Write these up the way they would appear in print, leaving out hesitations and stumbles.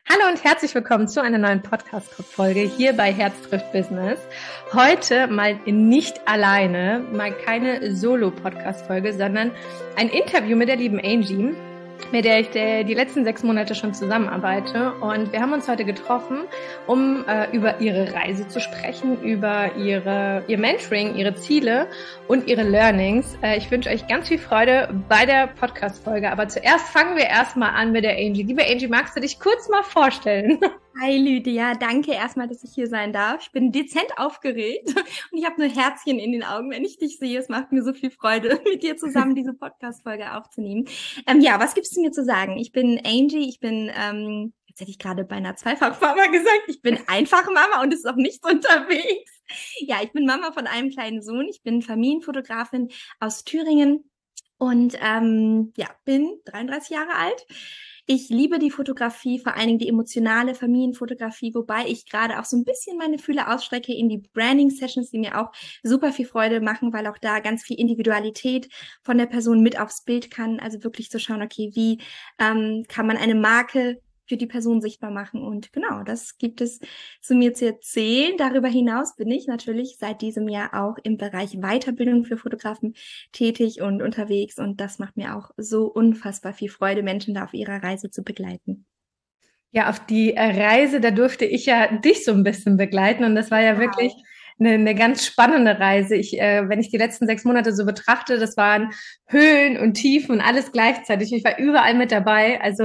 Hallo und herzlich willkommen zu einer neuen Podcast-Folge hier bei Herz trifft Business. Heute mal nicht alleine, mal keine Solo-Podcast-Folge, sondern ein Interview mit der lieben Angie, mit der ich die letzten 6 Monate schon zusammenarbeite. Und wir haben uns heute getroffen, um über ihre Reise zu sprechen, über ihr Mentoring, ihre Ziele und ihre Learnings. Ich wünsche euch ganz viel Freude bei der Podcast-Folge. Aber zuerst fangen wir erstmal an mit der Angie. Liebe Angie, magst du dich kurz mal vorstellen? Hi Lydia, danke erstmal, dass ich hier sein darf. Ich bin dezent aufgeregt und ich habe nur Herzchen in den Augen, wenn ich dich sehe. Es macht mir so viel Freude, mit dir zusammen diese Podcast-Folge aufzunehmen. Was gibt's zu mir zu sagen? Ich bin Angie, jetzt hätte ich gerade beinahe Zweifach-Mama gesagt, ich bin einfach Mama und es ist auch nichts unterwegs. Ja, ich bin Mama von einem kleinen Sohn, ich bin Familienfotografin aus Thüringen und bin 33 Jahre alt. Ich liebe die Fotografie, vor allen Dingen die emotionale Familienfotografie, wobei ich gerade auch so ein bisschen meine Fühler ausstrecke in die Branding-Sessions, die mir auch super viel Freude machen, weil auch da ganz viel Individualität von der Person mit aufs Bild kann. Also wirklich zu schauen, okay, wie kann man eine Marke für die Person sichtbar machen. Und genau, das gibt es zu mir zu erzählen. Darüber hinaus bin ich natürlich seit diesem Jahr auch im Bereich Weiterbildung für Fotografen tätig und unterwegs. Und das macht mir auch so unfassbar viel Freude, Menschen da auf ihrer Reise zu begleiten. Ja, auf die Reise, da durfte ich ja dich so ein bisschen begleiten. Und das war ja wirklich eine ganz spannende Reise. Wenn ich die letzten 6 Monate so betrachte, das waren Höhen und Tiefen und alles gleichzeitig. Ich war überall mit dabei. Also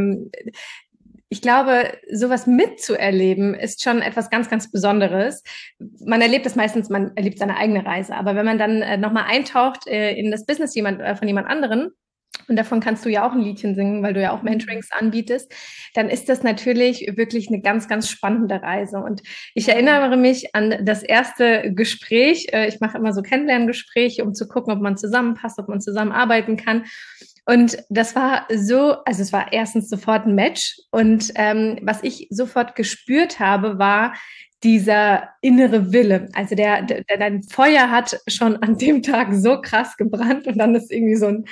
ich glaube, sowas mitzuerleben ist schon etwas ganz, ganz Besonderes. Man erlebt es meistens, man erlebt seine eigene Reise. Aber wenn man dann nochmal eintaucht in das Business von jemand anderen, und davon kannst du ja auch ein Liedchen singen, weil du ja auch Mentorings anbietest, dann ist das natürlich wirklich eine ganz, ganz spannende Reise. Und ich erinnere mich an das erste Gespräch. Ich mache immer so Kennenlerngespräche, um zu gucken, ob man zusammenpasst, ob man zusammenarbeiten kann. Und das war so, also es war erstens sofort ein Match. Und was ich sofort gespürt habe, war dieser innere Wille. Also dein Feuer hat schon an dem Tag so krass gebrannt und dann ist irgendwie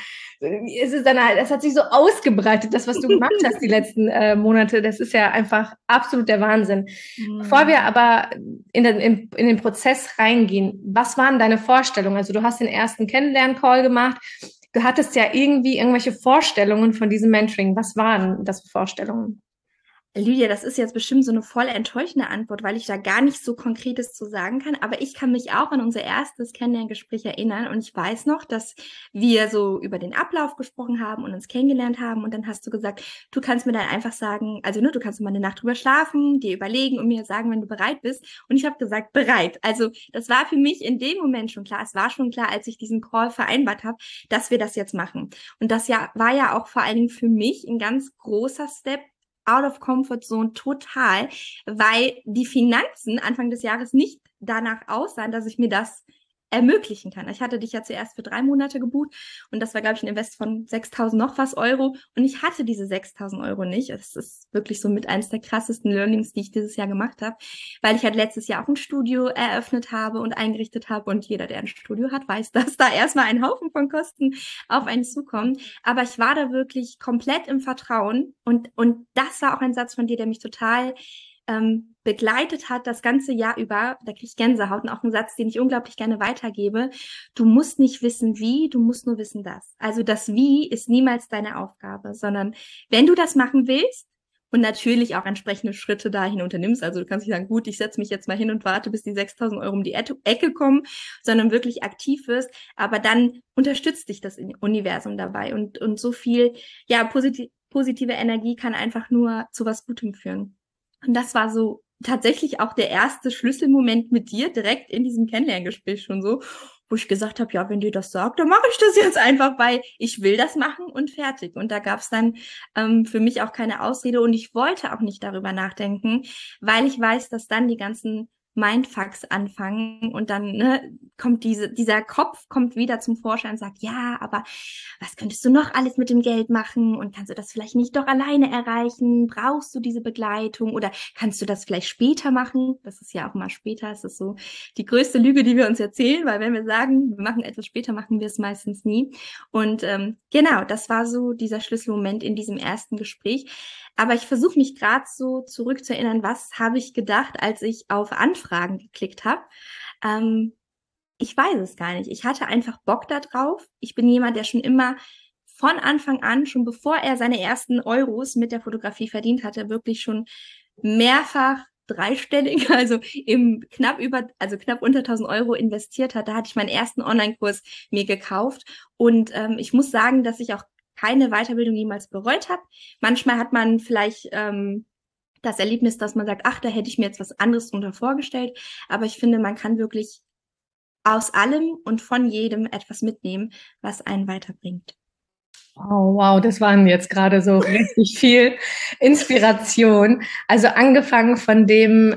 das hat sich so ausgebreitet, das, was du gemacht hast die letzten Monate, das ist ja einfach absolut der Wahnsinn. Bevor wir aber in den Prozess reingehen, was waren deine Vorstellungen? Also du hast den ersten Kennenlern-Call gemacht. Du hattest ja irgendwie irgendwelche Vorstellungen von diesem Mentoring. Was waren das für Vorstellungen? Lydia, das ist jetzt bestimmt so eine voll enttäuschende Antwort, weil ich da gar nicht so Konkretes zu sagen kann. Aber ich kann mich auch an unser erstes Kennenlerngespräch erinnern. Und ich weiß noch, dass wir so über den Ablauf gesprochen haben und uns kennengelernt haben. Und dann hast du gesagt, du kannst mir dann einfach sagen, du kannst mal eine Nacht drüber schlafen, dir überlegen und mir sagen, wenn du bereit bist. Und ich habe gesagt, bereit. Also das war für mich in dem Moment schon klar. Es war schon klar, als ich diesen Call vereinbart habe, dass wir das jetzt machen. Und das war ja auch vor allen Dingen für mich ein ganz großer Step, out of comfort zone total, weil die Finanzen Anfang des Jahres nicht danach aussahen, dass ich mir das ermöglichen kann. Ich hatte dich ja zuerst für 3 Monate gebucht und das war, glaube ich, ein Invest von 6.000 noch was Euro und ich hatte diese 6.000 Euro nicht. Es ist wirklich so mit eines der krassesten Learnings, die ich dieses Jahr gemacht habe, weil ich halt letztes Jahr auch ein Studio eröffnet habe und eingerichtet habe und jeder, der ein Studio hat, weiß, dass da erstmal ein Haufen von Kosten auf einen zukommen. Aber ich war da wirklich komplett im Vertrauen und das war auch ein Satz von dir, der mich total begleitet hat das ganze Jahr über, da kriege ich Gänsehaut und auch ein Satz, den ich unglaublich gerne weitergebe. Du musst nicht wissen wie, du musst nur wissen das. Also das Wie ist niemals deine Aufgabe, sondern wenn du das machen willst und natürlich auch entsprechende Schritte dahin unternimmst, also du kannst nicht sagen, gut, ich setze mich jetzt mal hin und warte, bis die 6.000 Euro um die Ecke kommen, sondern wirklich aktiv wirst, aber dann unterstützt dich das Universum dabei und so viel, ja, positive Energie kann einfach nur zu was Gutem führen. Und das war so tatsächlich auch der erste Schlüsselmoment mit dir, direkt in diesem Kennenlerngespräch schon so, wo ich gesagt habe, ja, wenn dir das sagt, dann mache ich das jetzt einfach, weil ich will das machen und fertig. Und da gab es dann für mich auch keine Ausrede und ich wollte auch nicht darüber nachdenken, weil ich weiß, dass dann die ganzen Mindfucks anfangen und dann kommt dieser Kopf kommt wieder zum Vorschein und sagt, ja, aber was könntest du noch alles mit dem Geld machen und kannst du das vielleicht nicht doch alleine erreichen? Brauchst du diese Begleitung oder kannst du das vielleicht später machen? Das ist ja auch mal später, es ist so die größte Lüge, die wir uns erzählen, weil wenn wir sagen, wir machen etwas später, machen wir es meistens nie. Und genau, das war so dieser Schlüsselmoment in diesem ersten Gespräch. Aber ich versuche mich gerade so zurückzuerinnern, was habe ich gedacht, als ich auf Anfragen geklickt habe. Ähm, Ich weiß es gar nicht. Ich hatte einfach Bock da drauf. Ich bin jemand, der schon immer von Anfang an, schon bevor er seine ersten Euros mit der Fotografie verdient hatte, wirklich schon mehrfach dreistellig, also knapp unter 1.000 € investiert hat. Da hatte ich meinen ersten Online-Kurs mir gekauft. Und ich muss sagen, dass ich auch keine Weiterbildung jemals bereut habe. Manchmal hat man vielleicht das Erlebnis, dass man sagt, ach, da hätte ich mir jetzt was anderes drunter vorgestellt. Aber ich finde, man kann wirklich aus allem und von jedem etwas mitnehmen, was einen weiterbringt. Oh, wow, das waren jetzt gerade so richtig viel Inspiration. Also angefangen von dem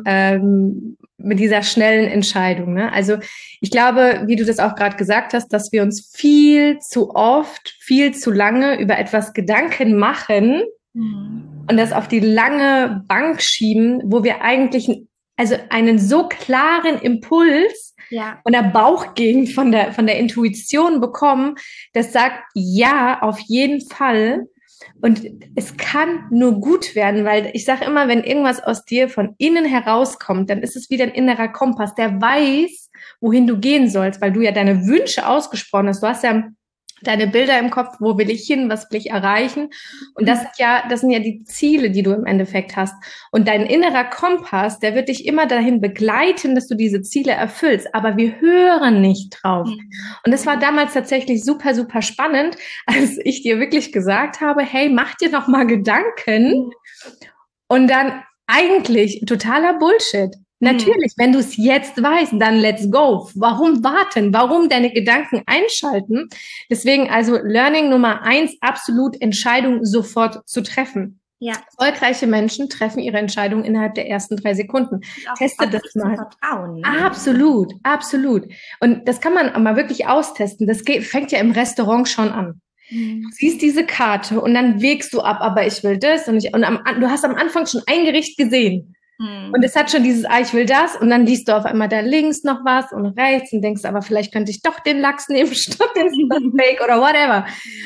mit dieser schnellen Entscheidung. Ne? Also ich glaube, wie du das auch gerade gesagt hast, dass wir uns viel zu oft, viel zu lange über etwas Gedanken machen und das auf die lange Bank schieben, wo wir eigentlich also einen so klaren Impuls von der Bauchgegend, von der Intuition bekommen, das sagt, ja, auf jeden Fall. Und es kann nur gut werden, weil ich sage immer, wenn irgendwas aus dir von innen herauskommt, dann ist es wie dein innerer Kompass, der weiß, wohin du gehen sollst, weil du ja deine Wünsche ausgesprochen hast. Du hast ja deine Bilder im Kopf, wo will ich hin, was will ich erreichen? Und das sind ja die Ziele, die du im Endeffekt hast. Und dein innerer Kompass, der wird dich immer dahin begleiten, dass du diese Ziele erfüllst. Aber wir hören nicht drauf. Und das war damals tatsächlich super, super spannend, als ich dir wirklich gesagt habe, hey, mach dir noch mal Gedanken. Und dann eigentlich totaler Bullshit. Natürlich, wenn du es jetzt weißt, dann let's go. Warum warten? Warum deine Gedanken einschalten? Deswegen also Learning Nummer 1, absolut Entscheidung sofort zu treffen. Ja. Erfolgreiche Menschen treffen ihre Entscheidung innerhalb der ersten 3 Sekunden. Teste das mal. Vertrauen, ne? Absolut, absolut. Und das kann man mal wirklich austesten. Das fängt ja im Restaurant schon an. Du siehst diese Karte und dann wägst du ab, aber ich will das und du hast am Anfang schon ein Gericht gesehen. Und es hat schon dieses, ich will das, und dann liest du auf einmal da links noch was und rechts und denkst, aber vielleicht könnte ich doch den Lachs nehmen statt den Steak oder whatever.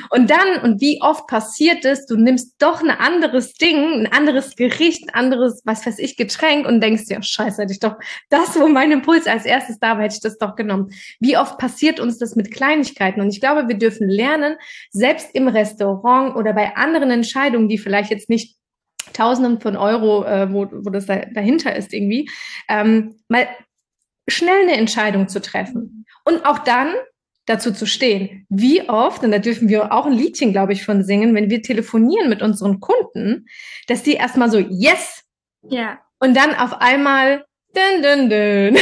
Und wie oft passiert es, du nimmst doch ein anderes Ding, ein anderes Gericht, ein anderes, was weiß ich, Getränk und denkst dir, scheiße, hätte ich doch das, wo mein Impuls als erstes da war, hätte ich das doch genommen. Wie oft passiert uns das mit Kleinigkeiten? Und ich glaube, wir dürfen lernen, selbst im Restaurant oder bei anderen Entscheidungen, die vielleicht jetzt nicht Tausenden von Euro, wo das dahinter ist irgendwie, mal schnell eine Entscheidung zu treffen. Und auch dann dazu zu stehen. Wie oft, und da dürfen wir auch ein Liedchen, glaube ich, von singen, wenn wir telefonieren mit unseren Kunden, dass die erstmal so, yes! Ja. Und dann auf einmal, dün, dün, dün,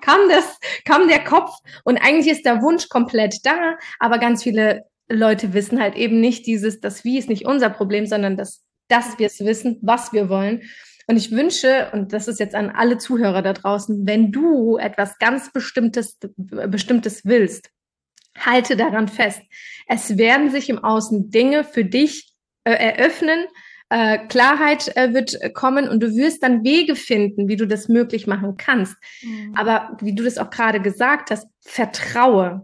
kam der Kopf und eigentlich ist der Wunsch komplett da, aber ganz viele Leute wissen halt eben nicht das Wie ist nicht unser Problem, sondern dass wir es wissen, was wir wollen. Und ich wünsche, und das ist jetzt an alle Zuhörer da draußen, wenn du etwas ganz Bestimmtes willst, halte daran fest. Es werden sich im Außen Dinge für dich eröffnen, Klarheit wird kommen und du wirst dann Wege finden, wie du das möglich machen kannst. Aber wie du das auch gerade gesagt hast, vertraue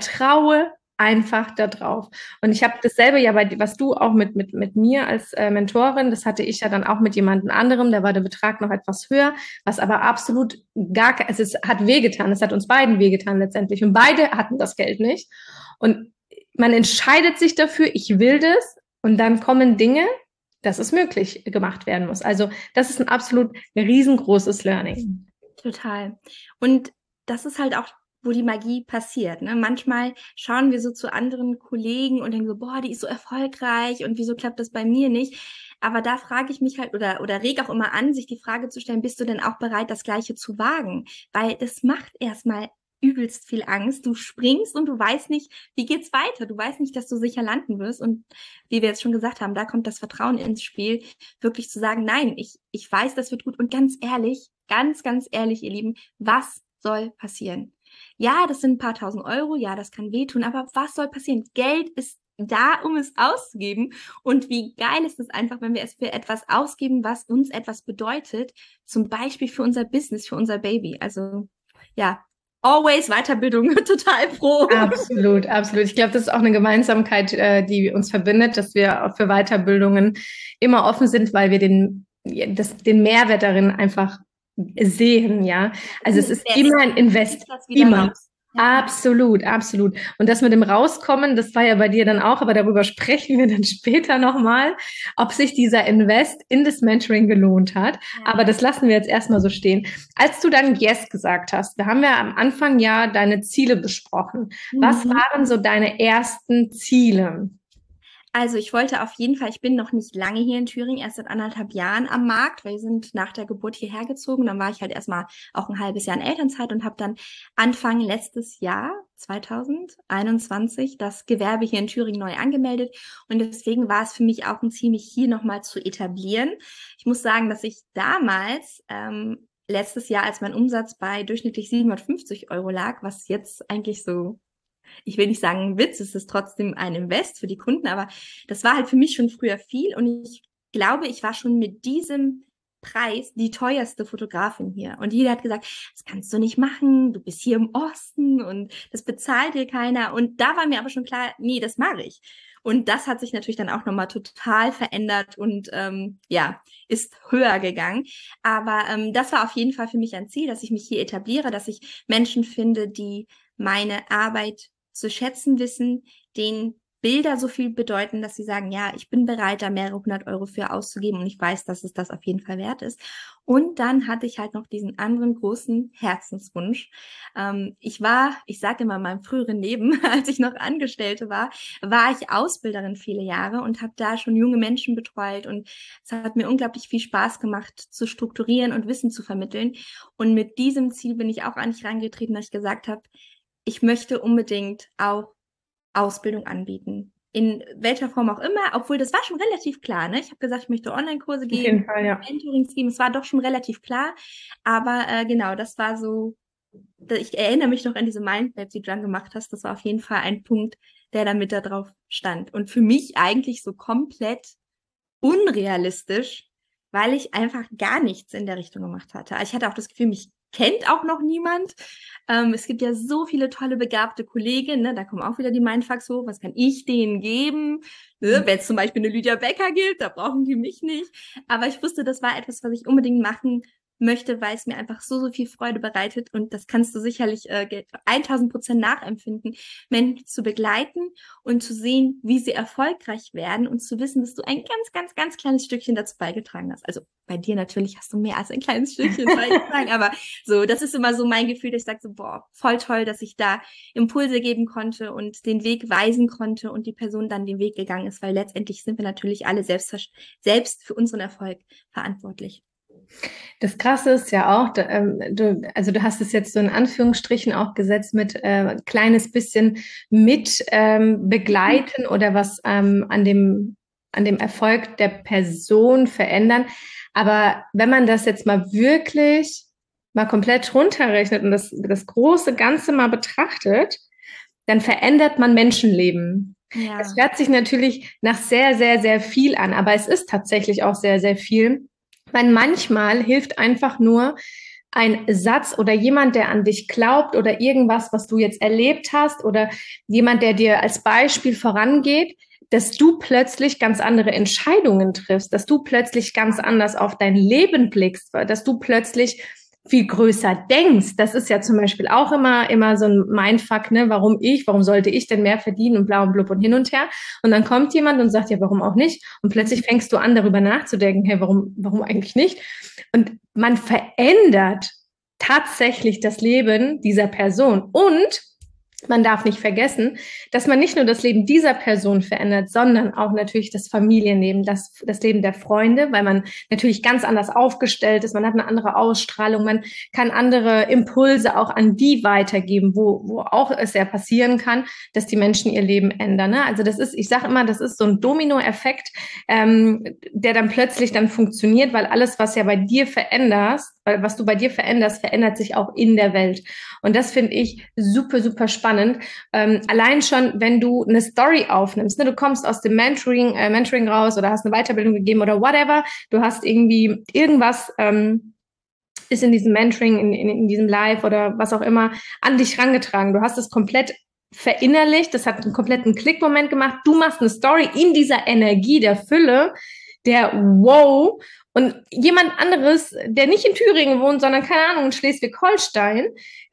einfach da drauf. Und ich habe dasselbe ja was du auch mit mir als Mentorin, das hatte ich ja dann auch mit jemandem anderem, da war der Betrag noch etwas höher, was aber absolut also es hat wehgetan, es hat uns beiden wehgetan letztendlich und beide hatten das Geld nicht. Und man entscheidet sich dafür, ich will das, und dann kommen Dinge, dass es möglich gemacht werden muss. Also das ist ein absolut riesengroßes Learning. Total. Und das ist halt auch, wo die Magie passiert. Ne? Manchmal schauen wir so zu anderen Kollegen und denken so, boah, die ist so erfolgreich und wieso klappt das bei mir nicht? Aber da frage ich mich halt oder reg auch immer an, sich die Frage zu stellen, bist du denn auch bereit, das Gleiche zu wagen? Weil das macht erstmal übelst viel Angst. Du springst und du weißt nicht, wie geht's weiter? Du weißt nicht, dass du sicher landen wirst. Und wie wir jetzt schon gesagt haben, da kommt das Vertrauen ins Spiel, wirklich zu sagen, nein, ich weiß, das wird gut. Und ganz ehrlich, ganz ehrlich, ihr Lieben, was soll passieren? Ja, das sind ein paar tausend Euro, ja, das kann wehtun, aber was soll passieren? Geld ist da, um es auszugeben. Und wie geil ist es einfach, wenn wir es für etwas ausgeben, was uns etwas bedeutet, zum Beispiel für unser Business, für unser Baby. Also ja, always Weiterbildung, total pro. Absolut, absolut. Ich glaube, das ist auch eine Gemeinsamkeit, die uns verbindet, dass wir auch für Weiterbildungen immer offen sind, weil wir den Mehrwert darin einfach sehen, ja. Also es ist immer ein Invest, immer. Raus. Absolut, absolut. Und das mit dem Rauskommen, das war ja bei dir dann auch, aber darüber sprechen wir dann später nochmal, ob sich dieser Invest in das Mentoring gelohnt hat. Ja. Aber das lassen wir jetzt erstmal so stehen. Als du dann Yes gesagt hast, wir haben ja am Anfang ja deine Ziele besprochen. Was waren so deine ersten Ziele? Also ich wollte auf jeden Fall, ich bin noch nicht lange hier in Thüringen, erst seit 1,5 Jahren am Markt, weil wir sind nach der Geburt hierher gezogen. Dann war ich halt erstmal auch ein halbes Jahr in Elternzeit und habe dann Anfang letztes Jahr, 2021, das Gewerbe hier in Thüringen neu angemeldet. Und deswegen war es für mich auch ein Ziel, mich hier nochmal zu etablieren. Ich muss sagen, dass ich damals letztes Jahr, als mein Umsatz bei durchschnittlich 750 € lag, was jetzt eigentlich so, ich will nicht sagen ein Witz, es ist trotzdem ein Invest für die Kunden, aber das war halt für mich schon früher viel und ich glaube, ich war schon mit diesem Preis die teuerste Fotografin hier. Und jeder hat gesagt, das kannst du nicht machen, du bist hier im Osten und das bezahlt dir keiner. Und da war mir aber schon klar, nee, das mache ich. Und das hat sich natürlich dann auch nochmal total verändert und ist höher gegangen. Aber das war auf jeden Fall für mich ein Ziel, dass ich mich hier etabliere, dass ich Menschen finde, die meine Arbeit zu schätzen wissen, denen Bilder so viel bedeuten, dass sie sagen, ja, ich bin bereit, da mehrere 100 € für auszugeben und ich weiß, dass es das auf jeden Fall wert ist. Und dann hatte ich halt noch diesen anderen großen Herzenswunsch. Ich sage immer in meinem früheren Leben, als ich noch Angestellte war ich Ausbilderin viele Jahre und habe da schon junge Menschen betreut und es hat mir unglaublich viel Spaß gemacht, zu strukturieren und Wissen zu vermitteln. Und mit diesem Ziel bin ich auch an mich herangetreten, dass ich gesagt habe, ich möchte unbedingt auch Ausbildung anbieten. In welcher Form auch immer, obwohl das war schon relativ klar, ne? Ich habe gesagt, ich möchte Online-Kurse geben, auf jeden Fall, ja. Mentorings geben, es war doch schon relativ klar, aber genau, das war so, ich erinnere mich noch an diese Mindmap, die du dann gemacht hast, das war auf jeden Fall ein Punkt, der da mit da drauf stand und für mich eigentlich so komplett unrealistisch, weil ich einfach gar nichts in der Richtung gemacht hatte. Also ich hatte auch das Gefühl, mich kennt auch noch niemand. Es gibt ja so viele tolle, begabte Kolleginnen, ne? Da kommen auch wieder die Mindfucks hoch. Was kann ich denen geben? Ne? Wenn es zum Beispiel eine Lydia Becker gibt, da brauchen die mich nicht. Aber ich wusste, das war etwas, was ich unbedingt machen möchte, weil es mir einfach so viel Freude bereitet und das kannst du sicherlich 1000% nachempfinden, Menschen zu begleiten und zu sehen, wie sie erfolgreich werden und zu wissen, dass du ein ganz, ganz, ganz kleines Stückchen dazu beigetragen hast. Also bei dir natürlich hast du mehr als ein kleines Stückchen beigetragen, aber so, das ist immer so mein Gefühl, dass ich sage so, boah, voll toll, dass ich da Impulse geben konnte und den Weg weisen konnte und die Person dann den Weg gegangen ist, weil letztendlich sind wir natürlich alle selbst für unseren Erfolg verantwortlich. Das Krasse ist ja auch, du hast es jetzt so in Anführungsstrichen auch gesetzt mit kleines bisschen mit begleiten oder was an dem Erfolg der Person verändern. Aber wenn man das jetzt mal wirklich mal komplett runterrechnet und das große Ganze mal betrachtet, dann verändert man Menschenleben. Ja. Das hört sich natürlich nach sehr, sehr, sehr viel an, aber es ist tatsächlich auch sehr, sehr viel. Weil manchmal hilft einfach nur ein Satz oder jemand, der an dich glaubt oder irgendwas, was du jetzt erlebt hast oder jemand, der dir als Beispiel vorangeht, dass du plötzlich ganz andere Entscheidungen triffst, dass du plötzlich ganz anders auf dein Leben blickst, dass du plötzlich viel größer denkst. Das ist ja zum Beispiel auch immer so ein Mindfuck, ne? Warum sollte ich denn mehr verdienen und bla und blub und hin und her? Und dann kommt jemand und sagt, ja, warum auch nicht? Und plötzlich fängst du an, darüber nachzudenken, hey, warum eigentlich nicht? Und man verändert tatsächlich das Leben dieser Person. Und man darf nicht vergessen, dass man nicht nur das Leben dieser Person verändert, sondern auch natürlich das Familienleben, das Leben der Freunde, weil man natürlich ganz anders aufgestellt ist, man hat eine andere Ausstrahlung, man kann andere Impulse auch an die weitergeben, wo auch es ja passieren kann, dass die Menschen ihr Leben ändern. Ne? Also ich sage immer, das ist so ein Dominoeffekt, der dann plötzlich dann funktioniert, weil alles, was ja bei dir veränderst, was du bei dir veränderst, verändert sich auch in der Welt. Und das finde ich super, super spannend. Allein schon, wenn du eine Story aufnimmst, ne, du kommst aus dem Mentoring raus oder hast eine Weiterbildung gegeben oder whatever, du hast irgendwie irgendwas ist in diesem Mentoring, in diesem Live oder was auch immer, an dich rangetragen. Du hast es komplett verinnerlicht, das hat einen kompletten Klickmoment gemacht. Du machst eine Story in dieser Energie der Fülle, der Wow. Und jemand anderes, der nicht in Thüringen wohnt, sondern, keine Ahnung, in Schleswig-Holstein,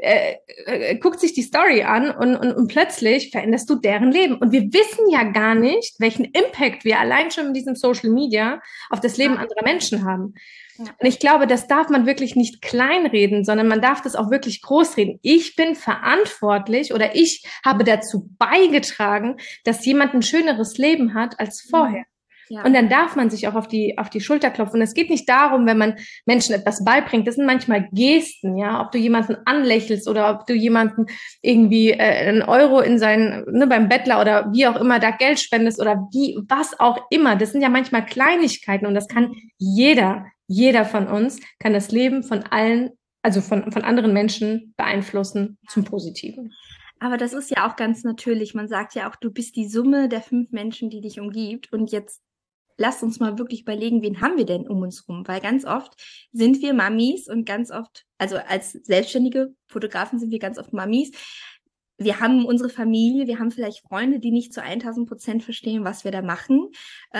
guckt sich die Story an und plötzlich veränderst du deren Leben. Und wir wissen ja gar nicht, welchen Impact wir allein schon mit diesem Social Media auf das Leben anderer Menschen haben. Ja. Und ich glaube, das darf man wirklich nicht kleinreden, sondern man darf das auch wirklich großreden. Ich bin verantwortlich oder ich habe dazu beigetragen, dass jemand ein schöneres Leben hat als vorher. Ja. Und dann darf man sich auch auf die Schulter klopfen. Und es geht nicht darum, wenn man Menschen etwas beibringt. Das sind manchmal Gesten, ja. Ob du jemanden anlächelst oder ob du jemanden irgendwie einen Euro in beim Bettler oder wie auch immer da Geld spendest oder was auch immer. Das sind ja manchmal Kleinigkeiten und das kann jeder von uns kann das Leben von allen, also von anderen Menschen beeinflussen zum Positiven. Aber das ist ja auch ganz natürlich. Man sagt ja auch, du bist die Summe der 5 Menschen, die dich umgibt. Und jetzt lasst uns mal wirklich überlegen, wen haben wir denn um uns rum? Weil ganz oft sind wir Mamis und ganz oft, also als selbstständige Fotografen sind wir ganz oft Mamis. Wir haben unsere Familie, wir haben vielleicht Freunde, die nicht zu 1000% verstehen, was wir da machen.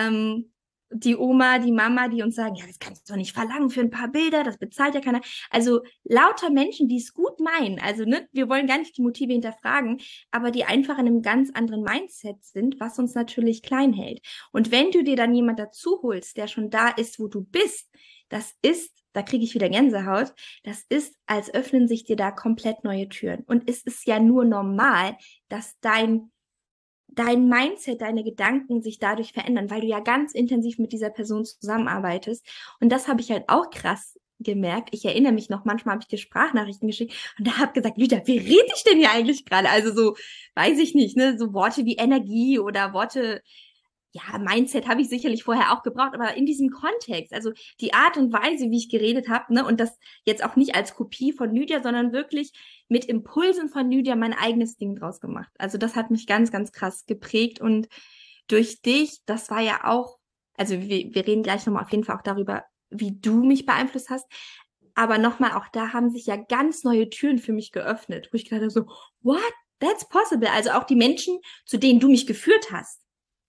Die Oma, die Mama, die uns sagen, ja, das kannst du doch nicht verlangen für ein paar Bilder, das bezahlt ja keiner. Also lauter Menschen, die es gut meinen. Also wir wollen gar nicht die Motive hinterfragen, aber die einfach in einem ganz anderen Mindset sind, was uns natürlich klein hält. Und wenn du dir dann jemand dazu holst, der schon da ist, wo du bist, da kriege ich wieder Gänsehaut, das ist, als öffnen sich dir da komplett neue Türen. Und es ist ja nur normal, dass dein Mindset, deine Gedanken sich dadurch verändern, weil du ja ganz intensiv mit dieser Person zusammenarbeitest. Und das habe ich halt auch krass gemerkt. Ich erinnere mich noch, manchmal habe ich dir Sprachnachrichten geschickt und da habe gesagt, Lydia, wie rede ich denn hier eigentlich gerade? Also so, weiß ich nicht, ne, so Worte wie Energie oder Worte, ja, Mindset habe ich sicherlich vorher auch gebraucht, aber in diesem Kontext, also die Art und Weise, wie ich geredet habe, ne, und das jetzt auch nicht als Kopie von Lydia, sondern wirklich mit Impulsen von Lydia mein eigenes Ding draus gemacht. Also das hat mich ganz, ganz krass geprägt und durch dich, das war ja auch, also wir reden gleich nochmal auf jeden Fall auch darüber, wie du mich beeinflusst hast, aber nochmal, auch da haben sich ja ganz neue Türen für mich geöffnet, wo ich gerade so, what? That's possible. Also auch die Menschen, zu denen du mich geführt hast.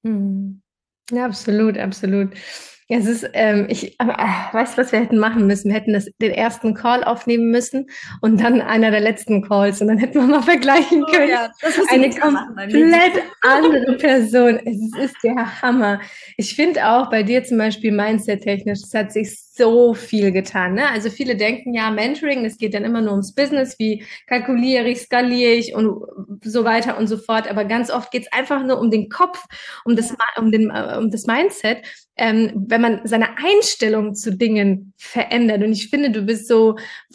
Ja, absolut, absolut. Ja, es ist, weißt du, was wir hätten machen müssen? Wir hätten den ersten Call aufnehmen müssen und dann einer der letzten Calls und dann hätten wir mal vergleichen können. Ja, eine komplett andere Person. Es ist der Hammer. Ich finde auch bei dir zum Beispiel Mindset-technisch, es hat sich so viel getan. Ne? Also viele denken ja, Mentoring, es geht dann immer nur ums Business, wie kalkuliere ich, skaliere ich und so weiter und so fort. Aber ganz oft geht es einfach nur um den Kopf, um das Mindset. Wenn man seine Einstellung zu Dingen verändert. Und ich finde, du bist so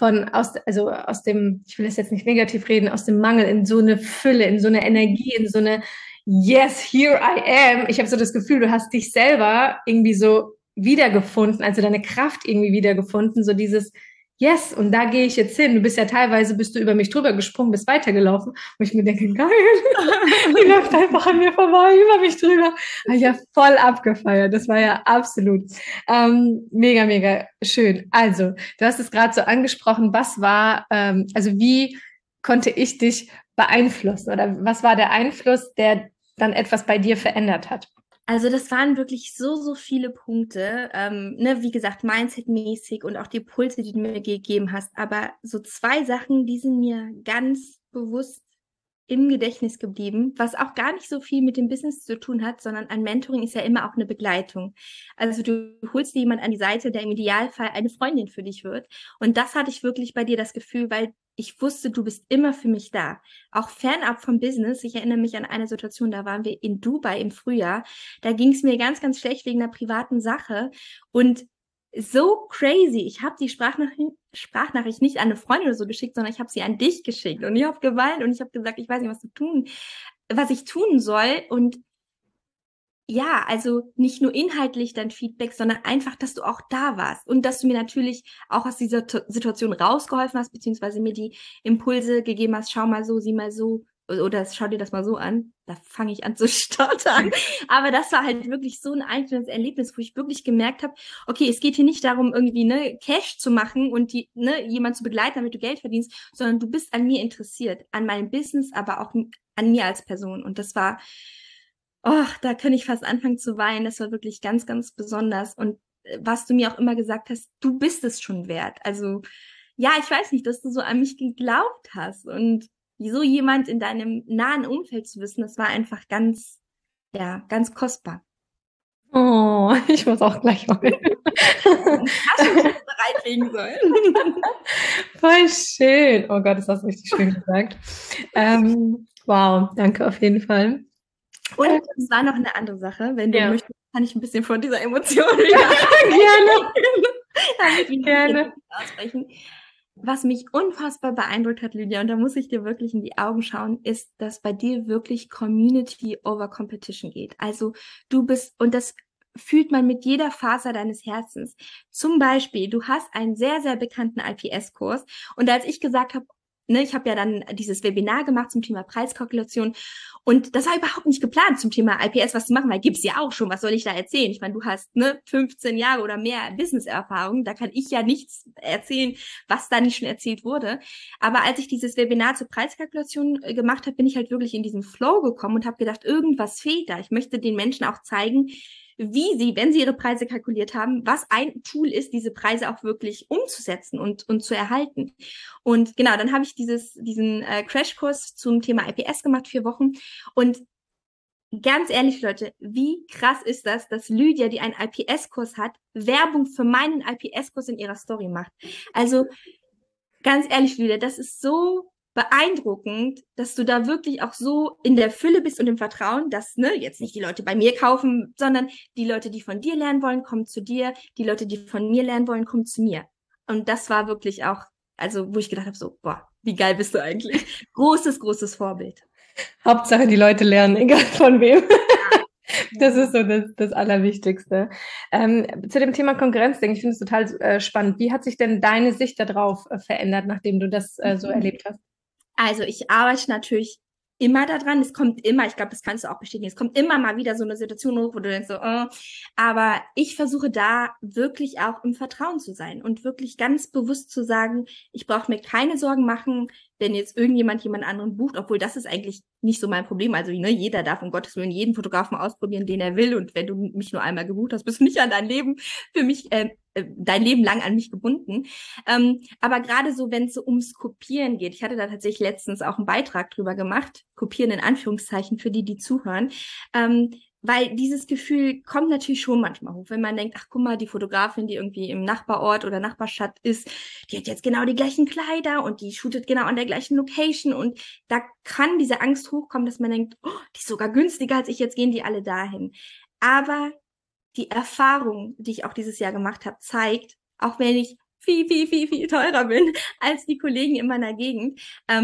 aus dem, ich will das jetzt nicht negativ reden, aus dem Mangel in so eine Fülle, in so eine Energie, in so eine Yes, here I am. Ich habe so das Gefühl, du hast dich selber irgendwie so wiedergefunden, also deine Kraft irgendwie wiedergefunden, so dieses Yes, und da gehe ich jetzt hin. Du bist du über mich drüber gesprungen, bist weitergelaufen. Und ich mir denke, geil, die läuft einfach an mir vorbei, über mich drüber. Habe ich ja voll abgefeiert. Das war ja absolut mega, mega schön. Also, du hast es gerade so angesprochen, wie konnte ich dich beeinflussen? Oder was war der Einfluss, der dann etwas bei dir verändert hat? Also das waren wirklich so viele Punkte, wie gesagt, Mindset-mäßig und auch die Impulse, die du mir gegeben hast. Aber so 2 Sachen, die sind mir ganz bewusst im Gedächtnis geblieben, was auch gar nicht so viel mit dem Business zu tun hat, sondern ein Mentoring ist ja immer auch eine Begleitung. Also du holst dir jemand an die Seite, der im Idealfall eine Freundin für dich wird. Und das hatte ich wirklich bei dir das Gefühl, weil ich wusste, du bist immer für mich da. Auch fernab vom Business. Ich erinnere mich an eine Situation, da waren wir in Dubai im Frühjahr. Da ging es mir ganz, ganz schlecht wegen einer privaten Sache. Und so crazy. Ich habe die Sprachnachricht nicht an eine Freundin oder so geschickt, sondern ich habe sie an dich geschickt. Und ich habe geweint und ich habe gesagt, ich weiß nicht, was ich tun soll. Und ja, also nicht nur inhaltlich dein Feedback, sondern einfach, dass du auch da warst und dass du mir natürlich auch aus dieser Situation rausgeholfen hast, beziehungsweise mir die Impulse gegeben hast, schau mal so, sieh mal so, oder schau dir das mal so an, da fange ich an zu stottern. Aber das war halt wirklich so ein einzelnes Erlebnis, wo ich wirklich gemerkt habe, okay, es geht hier nicht darum, irgendwie Cash zu machen und jemand zu begleiten, damit du Geld verdienst, sondern du bist an mir interessiert, an meinem Business, aber auch an mir als Person. Und das war, da könnte ich fast anfangen zu weinen. Das war wirklich ganz, ganz besonders. Und was du mir auch immer gesagt hast, du bist es schon wert. Also ja, ich weiß nicht, dass du so an mich geglaubt hast und so jemand in deinem nahen Umfeld zu wissen, das war einfach ganz, ja, ganz kostbar. Oh, ich muss auch gleich heulen. Hast du dich bereitlegen sollen. Voll schön. Oh Gott, das hast du richtig schön gesagt. Wow, danke auf jeden Fall. Und es war noch eine andere Sache, wenn du möchtest, kann ich ein bisschen von dieser Emotion gerne aussprechen. Was mich unfassbar beeindruckt hat, Lydia, und da muss ich dir wirklich in die Augen schauen, ist, dass bei dir wirklich Community over Competition geht. Also du bist, und das fühlt man mit jeder Faser deines Herzens. Zum Beispiel, du hast einen sehr, sehr bekannten IPS-Kurs. Und als ich gesagt habe, ich habe ja dann dieses Webinar gemacht zum Thema Preiskalkulation und das war überhaupt nicht geplant, zum Thema IPS was zu machen, weil gibt's ja auch schon, was soll ich da erzählen? Ich meine, du hast 15 Jahre oder mehr Business-Erfahrung, da kann ich ja nichts erzählen, was da nicht schon erzählt wurde. Aber als ich dieses Webinar zur Preiskalkulation gemacht habe, bin ich halt wirklich in diesen Flow gekommen und habe gedacht, irgendwas fehlt da. Ich möchte den Menschen auch zeigen, wie sie, wenn sie ihre Preise kalkuliert haben, was ein Tool ist, diese Preise auch wirklich umzusetzen und zu erhalten. Und genau, dann habe ich diesen Crashkurs zum Thema IPS gemacht, 4 Wochen. Und ganz ehrlich, Leute, wie krass ist das, dass Lydia, die einen IPS-Kurs hat, Werbung für meinen IPS-Kurs in ihrer Story macht. Also ganz ehrlich, Lydia, das ist so beeindruckend, dass du da wirklich auch so in der Fülle bist und im Vertrauen, dass jetzt nicht die Leute bei mir kaufen, sondern die Leute, die von dir lernen wollen, kommen zu dir, die Leute, die von mir lernen wollen, kommen zu mir. Und das war wirklich auch, also wo ich gedacht habe, so, boah, wie geil bist du eigentlich? Großes, großes Vorbild. Hauptsache, die Leute lernen, egal von wem. Das ist so das Allerwichtigste. Zu dem Thema Konkurrenzding, ich finde es total spannend. Wie hat sich denn deine Sicht darauf verändert, nachdem du das so erlebt hast? Also ich arbeite natürlich immer daran. Es kommt immer, ich glaube, das kannst du auch bestätigen, es kommt immer mal wieder so eine Situation hoch, wo du denkst so, aber ich versuche da wirklich auch im Vertrauen zu sein und wirklich ganz bewusst zu sagen, ich brauche mir keine Sorgen machen, wenn jetzt irgendjemand jemand anderen bucht, obwohl das ist eigentlich nicht so mein Problem. Also jeder darf um Gottes Willen jeden Fotografen ausprobieren, den er will. Und wenn du mich nur einmal gebucht hast, bist du nicht an dein Leben für mich, dein Leben lang an mich gebunden. Aber gerade so, wenn es so ums Kopieren geht, ich hatte da tatsächlich letztens auch einen Beitrag drüber gemacht, Kopieren in Anführungszeichen für die zuhören, weil dieses Gefühl kommt natürlich schon manchmal hoch, wenn man denkt, ach guck mal, die Fotografin, die irgendwie im Nachbarort oder Nachbarstadt ist, die hat jetzt genau die gleichen Kleider und die shootet genau an der gleichen Location und da kann diese Angst hochkommen, dass man denkt, oh, die ist sogar günstiger als ich, jetzt gehen die alle dahin. Aber die Erfahrung, die ich auch dieses Jahr gemacht habe, zeigt, auch wenn ich viel, viel, viel, viel teurer bin als die Kollegen in meiner Gegend,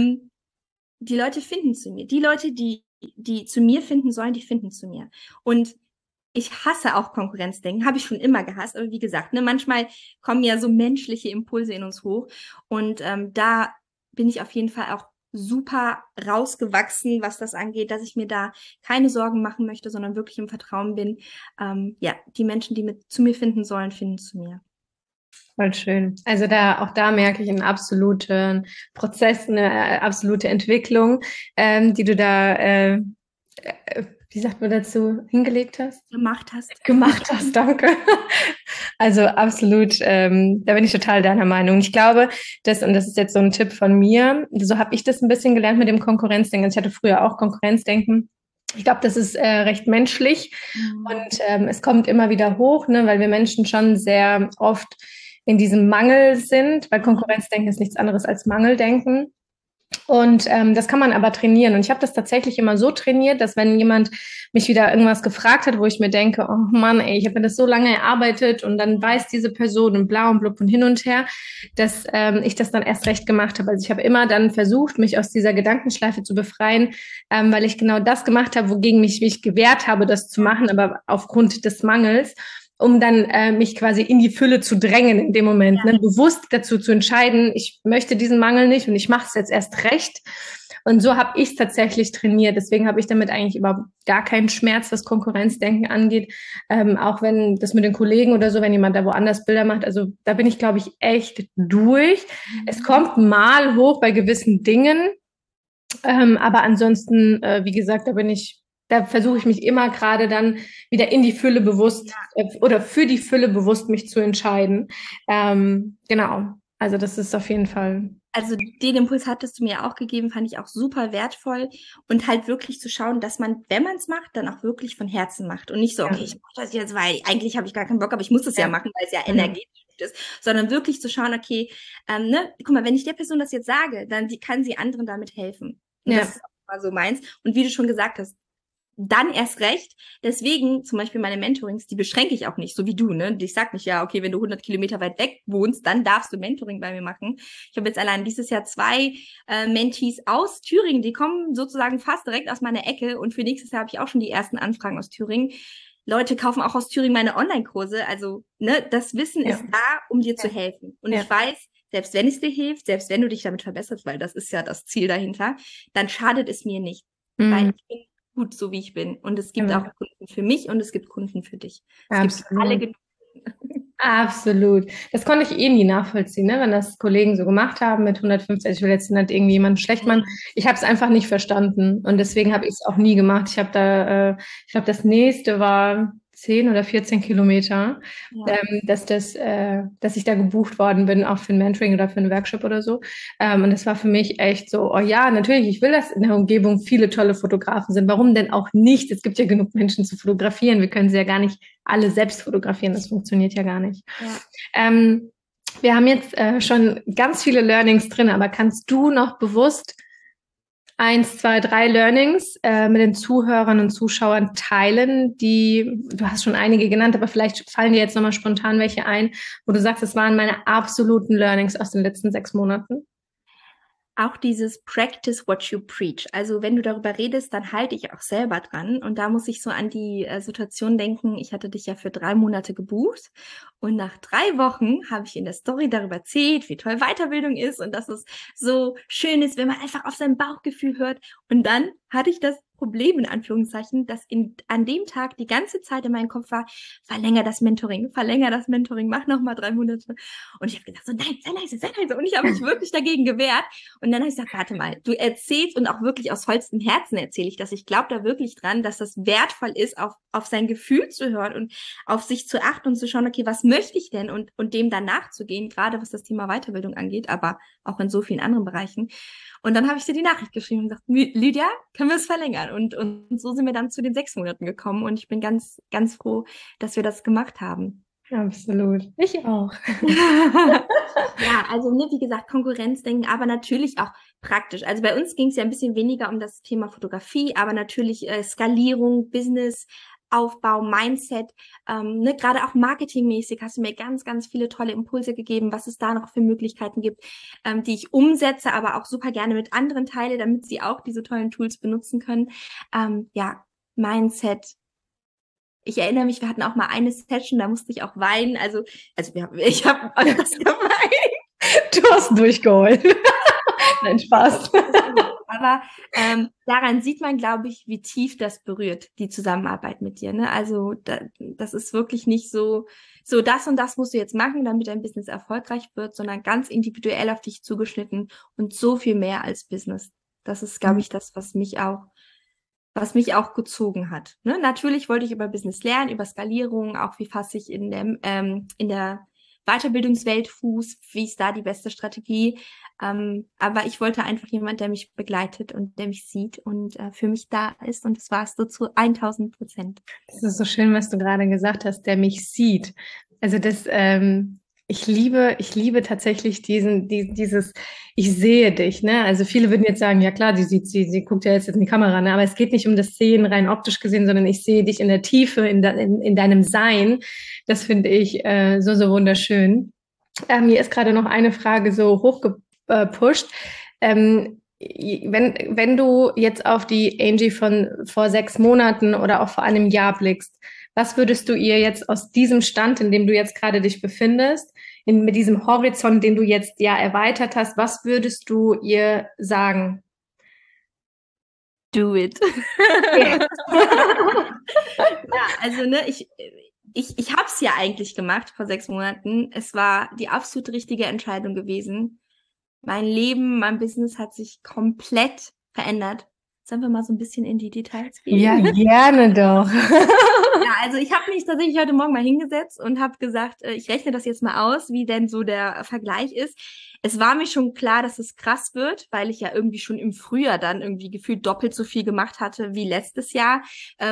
die Leute finden zu mir. Die Leute, die zu mir finden sollen, die finden zu mir. Und ich hasse auch Konkurrenzdenken, habe ich schon immer gehasst. Aber wie gesagt, manchmal kommen ja so menschliche Impulse in uns hoch. Und da bin ich auf jeden Fall auch super rausgewachsen, was das angeht, dass ich mir da keine Sorgen machen möchte, sondern wirklich im Vertrauen bin. Die Menschen, die zu mir finden sollen, finden zu mir. Voll schön. Also auch da merke ich einen absoluten Prozess, eine absolute Entwicklung, die du da, wie sagt man dazu, hingelegt hast? Gemacht hast, danke. Also absolut, da bin ich total deiner Meinung. Ich glaube, und das ist jetzt so ein Tipp von mir, so habe ich das ein bisschen gelernt mit dem Konkurrenzdenken. Also ich hatte früher auch Konkurrenzdenken. Ich glaube, das ist recht menschlich und es kommt immer wieder hoch, weil wir Menschen schon sehr oft in diesem Mangel sind, weil Konkurrenzdenken ist nichts anderes als Mangeldenken. Und das kann man aber trainieren. Und ich habe das tatsächlich immer so trainiert, dass wenn jemand mich wieder irgendwas gefragt hat, wo ich mir denke, oh Mann, ey, ich habe mir das so lange erarbeitet und dann weiß diese Person und bla und blub und hin und her, dass ich das dann erst recht gemacht habe. Also ich habe immer dann versucht, mich aus dieser Gedankenschleife zu befreien, weil ich genau das gemacht habe, wogegen mich gewehrt habe, das zu machen, aber aufgrund des Mangels. um dann mich quasi in die Fülle zu drängen in dem Moment, ne? Bewusst dazu zu entscheiden, ich möchte diesen Mangel nicht und ich mache es jetzt erst recht. Und so habe ich es tatsächlich trainiert. Deswegen habe ich damit eigentlich überhaupt gar keinen Schmerz, was Konkurrenzdenken angeht. Auch wenn das mit den Kollegen oder so, wenn jemand da woanders Bilder macht, also da bin ich, glaube ich, echt durch. Es kommt mal hoch bei gewissen Dingen, aber ansonsten, wie gesagt, da versuche ich mich immer gerade dann wieder in die Fülle bewusst oder für die Fülle bewusst mich zu entscheiden. Genau. Also das ist auf jeden Fall. Also den Impuls hattest du mir auch gegeben, fand ich auch super wertvoll und halt wirklich zu schauen, dass man, wenn man es macht, dann auch wirklich von Herzen macht und nicht so, okay, ich mache das jetzt, weil eigentlich habe ich gar keinen Bock, aber ich muss es ja machen, weil es ja energetisch ist, sondern wirklich zu schauen, okay, ne, guck mal, wenn ich der Person das jetzt sage, dann kann sie anderen damit helfen. Und das ist auch mal so meins. Und wie du schon gesagt hast, dann erst recht. Deswegen zum Beispiel meine Mentorings, die beschränke ich auch nicht, so wie du, ne? Ich sag nicht, ja, okay, wenn du 100 Kilometer weit weg wohnst, dann darfst du Mentoring bei mir machen. Ich habe jetzt allein dieses Jahr 2 Mentees aus Thüringen, die kommen sozusagen fast direkt aus meiner Ecke und für nächstes Jahr habe ich auch schon die ersten Anfragen aus Thüringen. Leute kaufen auch aus Thüringen meine Online-Kurse, also ne, das Wissen ist da, um dir zu helfen. Und ich weiß, selbst wenn es dir hilft, selbst wenn du dich damit verbesserst, weil das ist ja das Ziel dahinter, dann schadet es mir nicht, weil ich bin gut, so wie ich bin. Und es gibt auch Kunden für mich und es gibt Kunden für dich. Es gibt alle genug. Absolut. Das konnte ich nie nachvollziehen, ne? Wenn das Kollegen so gemacht haben mit 150, ich will jetzt nicht irgendjemanden schlecht machen. Ich habe es einfach nicht verstanden und deswegen habe ich es auch nie gemacht. Ich habe da, ich glaube, das nächste war 10 oder 14 Kilometer, dass ich da gebucht worden bin, auch für ein Mentoring oder für einen Workshop oder so. Und das war für mich echt so, oh ja, natürlich, ich will, dass in der Umgebung viele tolle Fotografen sind. Warum denn auch nicht? Es gibt ja genug Menschen zu fotografieren. Wir können sie ja gar nicht alle selbst fotografieren. Das funktioniert ja gar nicht. Ja. Wir haben jetzt schon ganz viele Learnings drin, aber kannst du noch bewusst 1, 2, 3 Learnings mit den Zuhörern und Zuschauern teilen, du hast schon einige genannt, aber vielleicht fallen dir jetzt nochmal spontan welche ein, wo du sagst, das waren meine absoluten Learnings aus den letzten 6 Monaten? Auch dieses Practice what you preach. Also wenn du darüber redest, dann halte ich auch selber dran. Und da muss ich so an die Situation denken, ich hatte dich ja für 3 Monate gebucht. Und nach 3 Wochen habe ich in der Story darüber erzählt, wie toll Weiterbildung ist und dass es so schön ist, wenn man einfach auf sein Bauchgefühl hört. Und dann hatte ich das Problem, in Anführungszeichen, dass an dem Tag die ganze Zeit in meinem Kopf war, verlänger das Mentoring, mach nochmal 3 Monate. Und ich habe gesagt, so nein, sei leise. Und ich habe mich wirklich dagegen gewehrt. Und dann habe ich gesagt, warte mal, du erzählst und auch wirklich aus vollstem Herzen erzähle ich das. Ich glaube da wirklich dran, dass das wertvoll ist, auf sein Gefühl zu hören und auf sich zu achten und zu schauen, okay, was möchte ich denn und dem dann nachzugehen, gerade was das Thema Weiterbildung angeht, aber auch in so vielen anderen Bereichen. Und dann habe ich dir die Nachricht geschrieben und gesagt, Lydia, können wir es verlängern? Und so sind wir dann zu den 6 Monaten gekommen und ich bin ganz, ganz froh, dass wir das gemacht haben. Absolut. Ich auch. Ja, also wie gesagt, Konkurrenzdenken, aber natürlich auch praktisch. Also bei uns ging es ja ein bisschen weniger um das Thema Fotografie, aber natürlich Skalierung, Business, Aufbau, Mindset, gerade auch marketingmäßig hast du mir ganz, ganz viele tolle Impulse gegeben, was es da noch für Möglichkeiten gibt, die ich umsetze, aber auch super gerne mit anderen teile, damit sie auch diese tollen Tools benutzen können. Mindset. Ich erinnere mich, wir hatten auch mal eine Session, da musste ich auch weinen. Also ich habe was geweint. Du hast durchgeheult. Nein, Spaß. Aber daran sieht man, glaube ich, wie tief das berührt, die Zusammenarbeit mit dir. Ne? Also das ist wirklich nicht so das und das musst du jetzt machen, damit dein Business erfolgreich wird, sondern ganz individuell auf dich zugeschnitten und so viel mehr als Business. Das ist, glaube ich, das, was mich auch gezogen hat. Ne? Natürlich wollte ich über Business lernen, über Skalierung, auch wie fasse ich in der Weiterbildungswelt Fuß, wie ist da die beste Strategie. Aber ich wollte einfach jemand, der mich begleitet und der mich sieht und für mich da ist. Und das war es so zu 1000%. Das ist so schön, was du gerade gesagt hast, der mich sieht. Also ich liebe tatsächlich dieses, ich sehe dich, ne? Also viele würden jetzt sagen, ja klar, sie guckt ja jetzt in die Kamera, ne? Aber es geht nicht um das Sehen rein optisch gesehen, sondern ich sehe dich in der Tiefe, in deinem Sein. Das finde ich so wunderschön. Mir ist gerade noch eine Frage so hochgepusht. Wenn du jetzt auf die Angie von vor 6 Monaten oder auch vor einem Jahr blickst, Was würdest du ihr jetzt aus diesem Stand, in dem du jetzt gerade dich befindest, mit diesem Horizont, den du jetzt ja erweitert hast, was würdest du ihr sagen? Do it. Ja, also ne, ich habe es ja eigentlich gemacht vor 6 Monaten. Es war die absolut richtige Entscheidung gewesen. Mein Leben, mein Business hat sich komplett verändert. Sollen wir mal so ein bisschen in die Details gehen? Ja, gerne doch. Ja, also ich habe mich tatsächlich heute Morgen mal hingesetzt und habe gesagt, ich rechne das jetzt mal aus, wie denn so der Vergleich ist. Es war mir schon klar, dass es krass wird, weil ich ja irgendwie schon im Frühjahr dann irgendwie gefühlt doppelt so viel gemacht hatte wie letztes Jahr.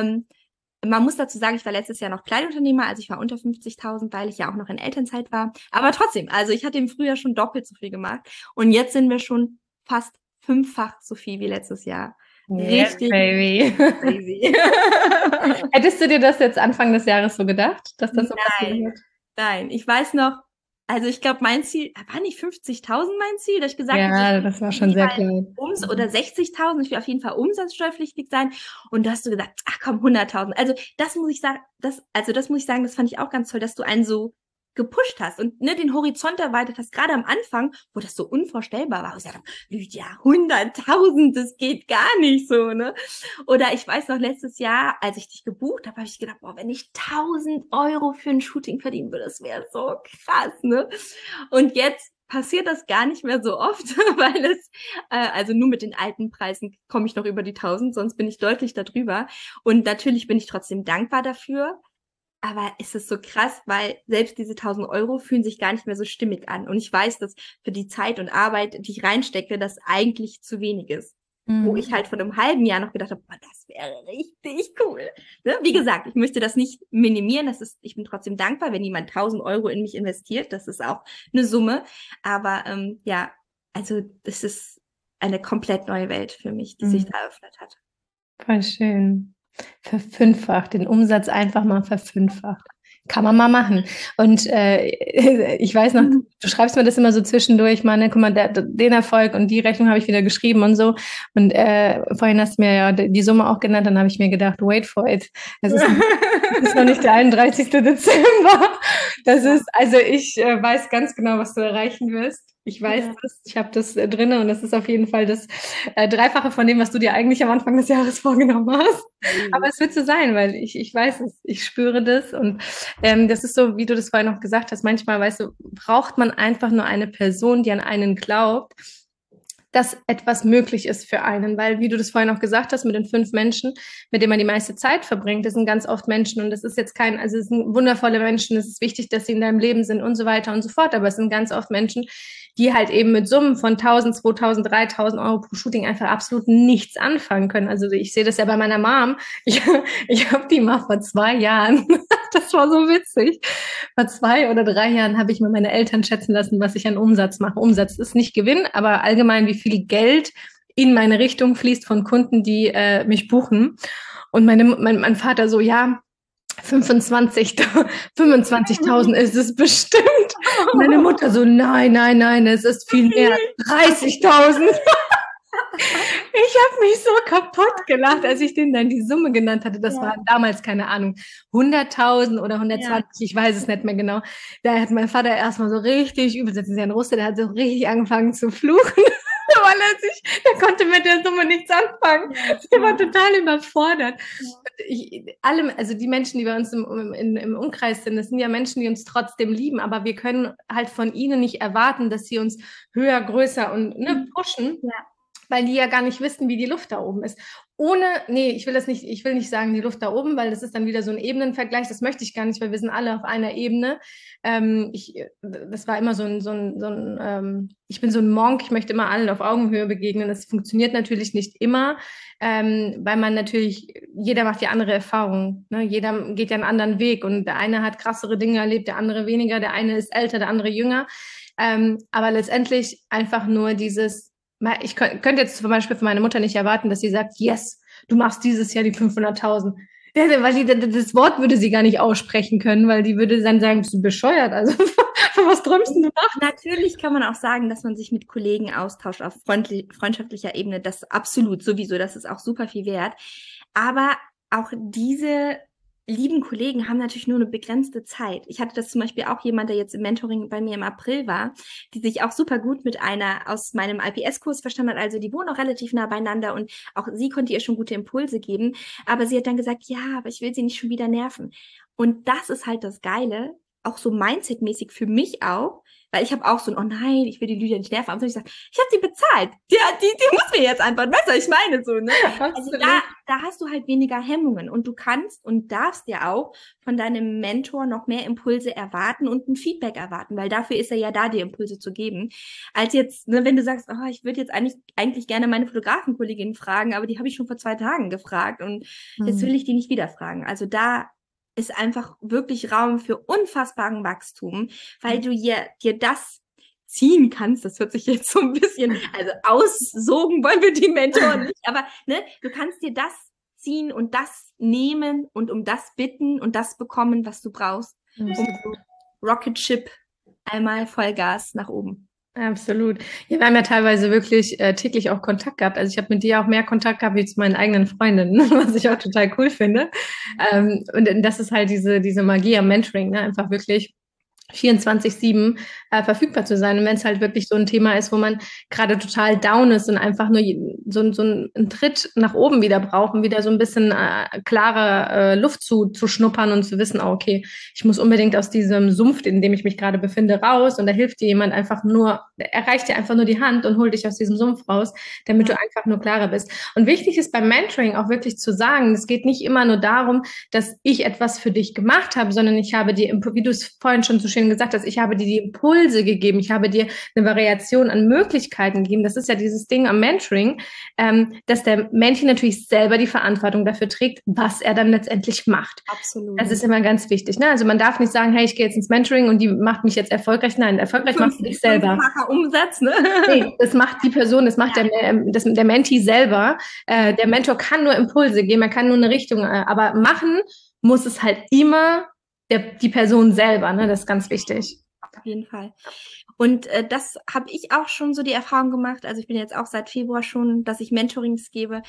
Man muss dazu sagen, ich war letztes Jahr noch Kleinunternehmer, also ich war unter 50.000, weil ich ja auch noch in Elternzeit war. Aber trotzdem, also ich hatte im Frühjahr schon doppelt so viel gemacht. Und jetzt sind wir schon fast 5-fach so viel wie letztes Jahr. Yes, Richtig baby. crazy. Hättest du dir das jetzt Anfang des Jahres so gedacht, dass das so passieren wird? Nein, ich weiß noch, also ich glaube, mein Ziel, war nicht 50.000 mein Ziel, dass ich gesagt habe, Ja, ich das war will schon sehr auf jeden Fall klein. oder 60.000, ich will auf jeden Fall umsatzsteuerpflichtig sein. Und da hast du gesagt, ach komm, 100.000. Also das muss ich sagen, das muss ich sagen, das fand ich auch ganz toll, dass du einen so gepusht hast und ne, den Horizont erweitert hast, gerade am Anfang, wo das so unvorstellbar war. Ich sagte, Lydia, 100.000, das geht gar nicht so, ne? Oder ich weiß noch, letztes Jahr, als ich dich gebucht habe, habe ich gedacht, boah, wenn ich 1.000 € für ein Shooting verdienen würde, das wäre so krass, ne? Und jetzt passiert das gar nicht mehr so oft, weil also nur mit den alten Preisen komme ich noch über die 1.000, sonst bin ich deutlich darüber. Und natürlich bin ich trotzdem dankbar dafür. Aber es ist so krass, weil selbst diese 1.000 € fühlen sich gar nicht mehr so stimmig an. Und ich weiß, dass für die Zeit und Arbeit, die ich reinstecke, das eigentlich zu wenig ist. Wo ich halt vor einem halben Jahr noch gedacht habe, boah, das wäre richtig cool. Ne? Wie gesagt, ich möchte das nicht minimieren. Ich bin trotzdem dankbar, wenn jemand 1.000 € in mich investiert. Das ist auch eine Summe. Aber ja, also das ist eine komplett neue Welt für mich, die sich da eröffnet hat. Voll schön. Verfünffacht, den Umsatz einfach mal verfünffacht. Kann man mal machen. Und ich weiß noch, du schreibst mir das immer so zwischendurch, mal, ne, guck mal, den Erfolg und die Rechnung habe ich wieder geschrieben und so. Und vorhin hast du mir ja die Summe auch genannt, dann habe ich mir gedacht, wait for it. Es ist noch nicht der 31. Dezember. Das ist, also ich weiß ganz genau, was du erreichen wirst. Ich weiß das, ich habe das drinne und das ist auf jeden Fall das Dreifache von dem, was du dir eigentlich am Anfang des Jahres vorgenommen hast. Aber es wird so sein, weil ich weiß es, ich spüre das und das ist so, wie du das vorhin noch gesagt hast, manchmal, weißt du, braucht man einfach nur eine Person, die an einen glaubt, dass etwas möglich ist für einen, weil, wie du das vorhin auch gesagt hast, mit den 5 Menschen, mit denen man die meiste Zeit verbringt, das sind ganz oft Menschen und das ist jetzt also es sind wundervolle Menschen, es ist wichtig, dass sie in deinem Leben sind und so weiter und so fort, aber es sind ganz oft Menschen, die halt eben mit Summen von 1.000, 2.000, 3.000 € pro Shooting einfach absolut nichts anfangen können. Also ich sehe das ja bei meiner Mom. Ich habe die mal vor 2 Jahren, das war so witzig, vor 2 oder 3 Jahren habe ich mal meine Eltern schätzen lassen, was ich an Umsatz mache. Umsatz ist nicht Gewinn, aber allgemein, wie viel Geld in meine Richtung fließt von Kunden, die mich buchen. Und mein Vater so, ja, 25.000 ist es bestimmt. Meine Mutter so, nein, nein, nein, es ist viel mehr. 30.000. Ich habe mich so kaputt gelacht, als ich denen dann die Summe genannt hatte. Das waren damals, keine Ahnung, 100.000 oder 120, ich weiß es nicht mehr genau. Da hat mein Vater erstmal so richtig, übelst, ist ja ein Russe, der hat so richtig angefangen zu fluchen. Weil der konnte mit der Summe nichts anfangen. Der war total überfordert. Also die Menschen, die bei uns im Umkreis sind, das sind ja Menschen, die uns trotzdem lieben, aber wir können halt von ihnen nicht erwarten, dass sie uns höher, größer und pushen. Ja. Weil die ja gar nicht wissen, wie die Luft da oben ist. Ich will nicht sagen, die Luft da oben, weil das ist dann wieder so ein Ebenenvergleich, das möchte ich gar nicht, weil wir sind alle auf einer Ebene. Das war immer ich bin so ein Monk, ich möchte immer allen auf Augenhöhe begegnen. Das funktioniert natürlich nicht immer, weil man natürlich, jeder macht ja andere Erfahrungen, ne? Jeder geht ja einen anderen Weg und der eine hat krassere Dinge erlebt, der andere weniger, der eine ist älter, der andere jünger. Aber letztendlich einfach nur ich könnte jetzt zum Beispiel von meiner Mutter nicht erwarten, dass sie sagt, yes, du machst dieses Jahr die 500.000. Weil das Wort würde sie gar nicht aussprechen können, weil die würde dann sagen, bist du bescheuert? Also, was träumst du nach? Natürlich kann man auch sagen, dass man sich mit Kollegen austauscht auf freundschaftlicher Ebene. Das absolut sowieso, das ist auch super viel wert. Aber auch diese lieben Kollegen haben natürlich nur eine begrenzte Zeit. Ich hatte das zum Beispiel auch jemand, der jetzt im Mentoring bei mir im April war, die sich auch super gut mit einer aus meinem IPS-Kurs verstanden hat. Also die wohnen auch relativ nah beieinander und auch sie konnte ihr schon gute Impulse geben. Aber sie hat dann gesagt, ja, aber ich will sie nicht schon wieder nerven. Und das ist halt das Geile, auch so mindsetmäßig für mich auch, weil ich habe auch so ein, oh nein, ich will die Lydia nicht nerven. Aber ich sage, ich habe sie bezahlt. Die muss mir jetzt antworten. Weißt du, was ich meine? So, ne? Also da hast du halt weniger Hemmungen und du kannst und darfst ja auch von deinem Mentor noch mehr Impulse erwarten und ein Feedback erwarten, weil dafür ist er ja da, dir Impulse zu geben. Als jetzt, ne, wenn du sagst, oh, ich würde jetzt eigentlich gerne meine Fotografenkollegin fragen, aber die habe ich schon vor 2 Tagen gefragt und jetzt will ich die nicht wieder fragen. Also da ist einfach wirklich Raum für unfassbaren Wachstum, weil du dir das ziehen kannst. Das hört sich jetzt so ein bisschen, also aussogen wollen wir die Mentoren nicht, aber ne, du kannst dir das ziehen und das nehmen und um das bitten und das bekommen, was du brauchst, um so Rocket Ship einmal Vollgas nach oben. Absolut. Ja, wir haben ja teilweise wirklich täglich auch Kontakt gehabt. Also ich habe mit dir auch mehr Kontakt gehabt wie zu meinen eigenen Freundinnen, was ich auch total cool finde. Und das ist halt diese Magie am Mentoring, ne? Einfach wirklich 24/7 verfügbar zu sein. Und wenn es halt wirklich so ein Thema ist, wo man gerade total down ist und einfach nur so einen Tritt nach oben wieder braucht, um wieder so ein bisschen klare Luft zu schnuppern und zu wissen, oh, okay, ich muss unbedingt aus diesem Sumpf, in dem ich mich gerade befinde, raus. Und da hilft dir jemand einfach nur, erreicht dir einfach nur die Hand und holt dich aus diesem Sumpf raus, damit du einfach nur klarer bist. Und wichtig ist beim Mentoring auch wirklich zu sagen, es geht nicht immer nur darum, dass ich etwas für dich gemacht habe, sondern ich habe dir, wie du es vorhin schon so schön gesagt hast, ich habe dir die Impulse gegeben, ich habe dir eine Variation an Möglichkeiten gegeben. Das ist ja dieses Ding am Mentoring, dass der Mentor natürlich selber die Verantwortung dafür trägt, was er dann letztendlich macht. Absolut. Das ist immer ganz wichtig. Ne? Also man darf nicht sagen, hey, ich gehe jetzt ins Mentoring und die macht mich jetzt erfolgreich. Nein, erfolgreich machst du dich selber. Umsatz, ne? Nee, das macht die Person, das macht der Mentee selber. Der Mentor kann nur Impulse geben, er kann nur eine Richtung, aber machen muss es halt immer die Person selber, ne? Das ist ganz wichtig. Auf jeden Fall. Und das habe ich auch schon so die Erfahrung gemacht. Also ich bin jetzt auch seit Februar schon, dass ich Mentorings gebe.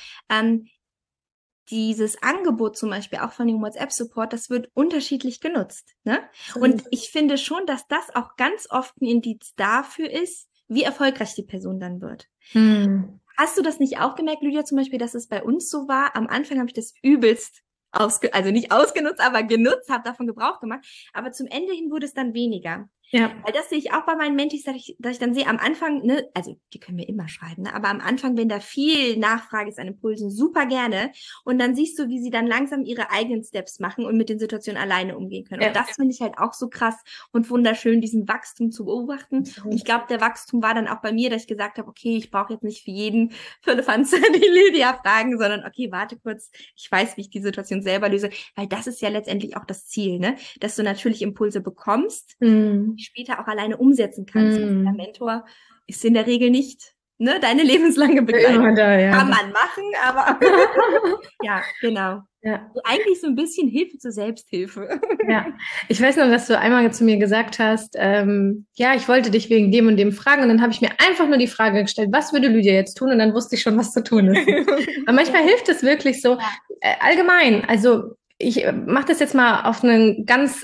Dieses Angebot zum Beispiel auch von dem WhatsApp-Support, das wird unterschiedlich genutzt. Ne? Und ich finde schon, dass das auch ganz oft ein Indiz dafür ist, wie erfolgreich die Person dann wird. Hast du das nicht auch gemerkt, Lydia, zum Beispiel, dass es bei uns so war? Am Anfang habe ich das übelst also nicht ausgenutzt, aber genutzt, habe davon Gebrauch gemacht. Aber zum Ende hin wurde es dann weniger. Ja. Weil das sehe ich auch bei meinen Mentis, dass ich dann sehe, am Anfang, ne, also die können mir immer schreiben, ne, aber am Anfang, wenn da viel Nachfrage ist an Impulsen, super gerne. Und dann siehst du, wie sie dann langsam ihre eigenen Steps machen und mit den Situationen alleine umgehen können. Ja. Und das finde ich halt auch so krass und wunderschön, diesen Wachstum zu beobachten. Und ich glaube, der Wachstum war dann auch bei mir, dass ich gesagt habe, okay, ich brauche jetzt nicht für jeden Firlefanz die Lydia fragen, sondern okay, warte kurz, ich weiß, wie ich die Situation selber löse, weil das ist ja letztendlich auch das Ziel, ne, dass du natürlich Impulse bekommst, später auch alleine umsetzen kannst. Der Mentor ist in der Regel nicht, ne, deine lebenslange Begleitung. Kann man machen, aber ja, genau. Ja. Also eigentlich so ein bisschen Hilfe zur Selbsthilfe. Ja, ich weiß noch, dass du einmal zu mir gesagt hast, ja, ich wollte dich wegen dem und dem fragen und dann habe ich mir einfach nur die Frage gestellt, was würde Lydia jetzt tun? Und dann wusste ich schon, was zu tun ist. Aber manchmal hilft es wirklich so allgemein. Also ich mache das jetzt mal auf einen ganz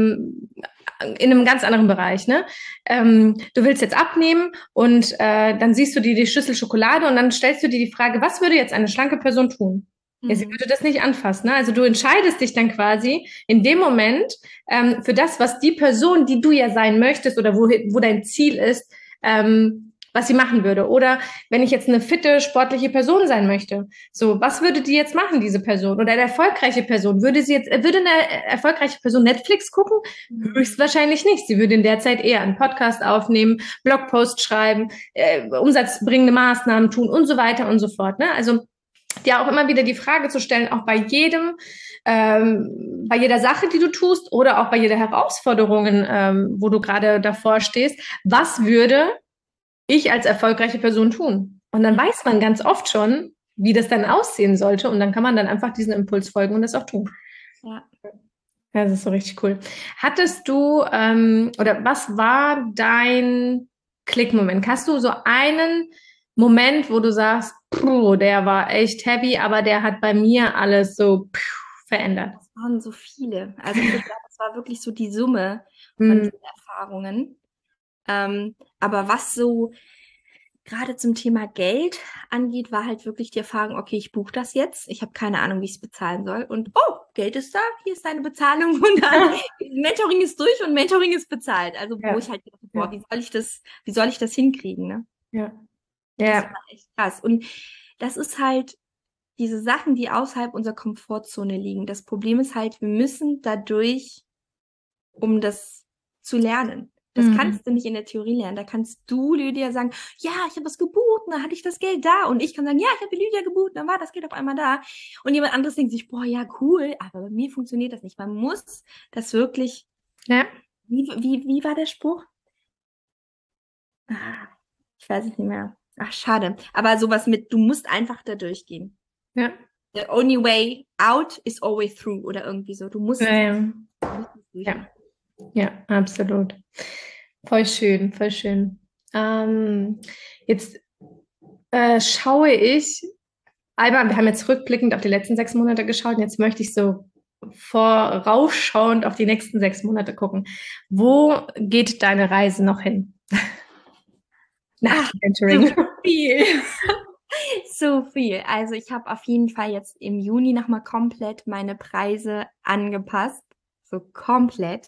in einem ganz anderen Bereich, ne? Du willst jetzt abnehmen und dann siehst du dir die Schüssel Schokolade und dann stellst du dir die Frage, was würde jetzt eine schlanke Person tun? Ja, sie würde das nicht anfassen, ne? Also du entscheidest dich dann quasi in dem Moment für das, was die Person, die du ja sein möchtest oder wo dein Ziel ist, was sie machen würde. Oder wenn ich jetzt eine fitte, sportliche Person sein möchte, so, was würde die jetzt machen, diese Person? Oder eine erfolgreiche Person? Würde eine erfolgreiche Person Netflix gucken? Höchstwahrscheinlich nicht. Sie würde in der Zeit eher einen Podcast aufnehmen, Blogpost schreiben, umsatzbringende Maßnahmen tun und so weiter und so fort, ne? Also, dir auch immer wieder die Frage zu stellen, auch bei jeder Sache, die du tust oder auch bei jeder Herausforderung, wo du gerade davor stehst, was würde ich als erfolgreiche Person tun? Und dann weiß man ganz oft schon, wie das dann aussehen sollte und dann kann man dann einfach diesen Impuls folgen und das auch tun. Ja. Ja, das ist so richtig cool. Hattest du, oder was war dein Klickmoment? Hast du so einen Moment, wo du sagst, der war echt heavy, aber der hat bei mir alles so verändert? Das waren so viele. Also ich würde sagen, das war wirklich so die Summe von Hm. diesen Erfahrungen. Aber was so gerade zum Thema Geld angeht, war halt wirklich die Erfahrung, okay, ich buche das jetzt. Ich habe keine Ahnung, wie ich es bezahlen soll. Und oh, Geld ist da, hier ist deine Bezahlung. Und dann Mentoring ist durch und Mentoring ist bezahlt. Also wo Ja, ich halt gedacht, boah, wie soll ich das hinkriegen, ne? ja, Das ja, war echt krass. Und das ist halt diese Sachen, die außerhalb unserer Komfortzone liegen. Das Problem ist halt, wir müssen dadurch, um das zu lernen. Das mhm. kannst du nicht in der Theorie lernen. Da kannst du, Lydia, sagen, ja, ich habe was gebucht, und dann hatte ich das Geld da. Und ich kann sagen, ja, ich habe Lydia gebucht, dann war das Geld auf einmal da. Und jemand anderes denkt sich, boah, ja, cool, aber bei mir funktioniert das nicht. Man muss das wirklich, Ja, wie war der Spruch? Ah, ich weiß es nicht mehr. Ach, schade. Aber sowas mit, du musst einfach da durchgehen. ja, The only way out is always through oder irgendwie so. Du musst ja, ja, es durchmachen. ja, ja, absolut. Voll schön, voll schön. Jetzt schaue ich, Alba, wir haben jetzt rückblickend auf die letzten 6 Monate geschaut und jetzt möchte ich so vorausschauend auf die nächsten 6 Monate gucken. Wo geht deine Reise noch hin? Nach dem Mentoring. So viel. So viel. Also ich habe auf jeden Fall jetzt im Juni nochmal komplett meine Preise angepasst. So komplett.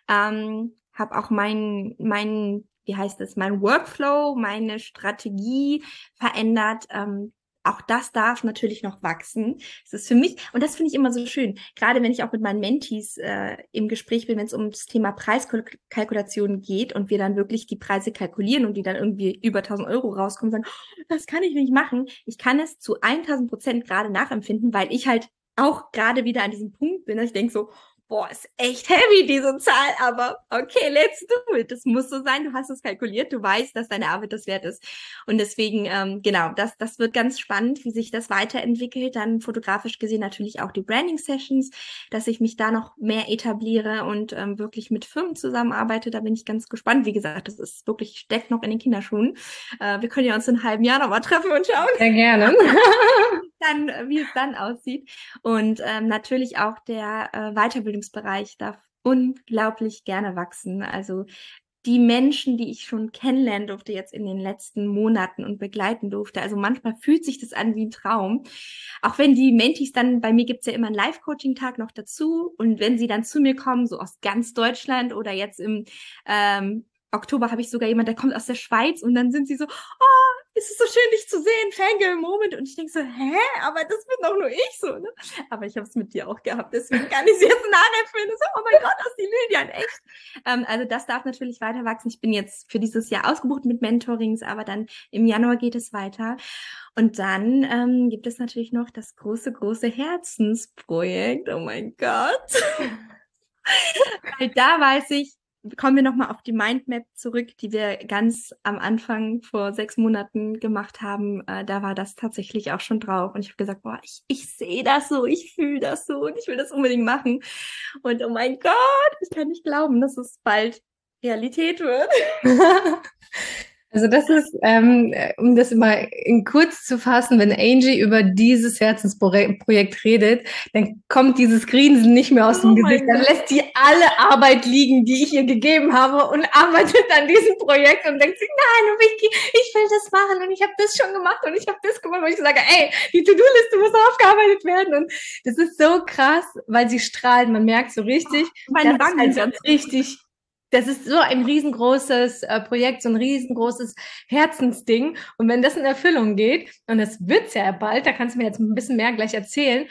Habe auch wie heißt es, mein Workflow, meine Strategie verändert. Auch das darf natürlich noch wachsen. Es ist für mich, und das finde ich immer so schön, gerade wenn ich auch mit meinen Mentees im Gespräch bin, wenn es um das Thema Preiskalkulation geht und wir dann wirklich die Preise kalkulieren und die dann irgendwie über 1.000 € rauskommen und sagen, oh, das kann ich nicht machen. Ich kann es zu 1.000% gerade nachempfinden, weil ich halt auch gerade wieder an diesem Punkt bin, dass ich denke so, boah, ist echt heavy, diese Zahl, aber okay, let's do it. Das muss so sein, du hast es kalkuliert, du weißt, dass deine Arbeit das wert ist. Und deswegen, genau, das wird ganz spannend, wie sich das weiterentwickelt. Dann fotografisch gesehen natürlich auch die Branding-Sessions, dass ich mich da noch mehr etabliere und wirklich mit Firmen zusammenarbeite. Da bin ich ganz gespannt. Wie gesagt, das ist wirklich, steckt noch in den Kinderschuhen. Wir können ja uns in einem halben Jahr nochmal treffen und schauen. Sehr gerne. Wie es dann aussieht. Und natürlich auch der Weiterbildungsbereich darf unglaublich gerne wachsen. Also die Menschen, die ich schon kennenlernen durfte jetzt in den letzten Monaten und begleiten durfte. Also manchmal fühlt sich das an wie ein Traum. Auch wenn die Mentees dann, bei mir gibt's ja immer einen Live-Coaching-Tag noch dazu. Und wenn sie dann zu mir kommen, so aus ganz Deutschland oder jetzt im Oktober habe ich sogar jemand, der kommt aus der Schweiz und dann sind sie so, oh, es ist so schön, dich zu sehen, Fangirl-Moment. Und ich denke so, hä? Aber das bin doch nur ich so, ne? Aber ich habe es mit dir auch gehabt, deswegen kann ich sie jetzt nachempfinden. So, oh mein Gott, das ist die Lydia in echt. Also das darf natürlich weiter wachsen. Ich bin jetzt für dieses Jahr ausgebucht mit Mentorings, aber dann im Januar geht es weiter. Und dann gibt es natürlich noch das große, große Herzensprojekt. Oh mein Gott. Weil da weiß ich, kommen wir nochmal auf die Mindmap zurück, die wir ganz am Anfang vor 6 Monaten gemacht haben. Da war das tatsächlich auch schon drauf. Und ich habe gesagt, boah, ich sehe das so, ich fühle das so und ich will das unbedingt machen. Und oh mein Gott, ich kann nicht glauben, dass es bald Realität wird. Also das ist, um das mal in kurz zu fassen, wenn Angie über dieses Herzensprojekt redet, dann kommt dieses Grinsen nicht mehr aus dem Gesicht. Dann lässt sie alle Arbeit liegen, die ich ihr gegeben habe und arbeitet an diesem Projekt und denkt sich, nein, Vicky, ich will das machen und ich habe das schon gemacht und ich habe das gemacht. Und ich sage, ey, die To-Do-Liste muss aufgearbeitet werden. Und das ist so krass, weil sie strahlt. Man merkt so richtig, meine Wangen das ist richtig. Das ist so ein riesengroßes Projekt, so ein riesengroßes Herzensding. Und wenn das in Erfüllung geht, und es wird's ja bald, da kannst du mir jetzt ein bisschen mehr gleich erzählen,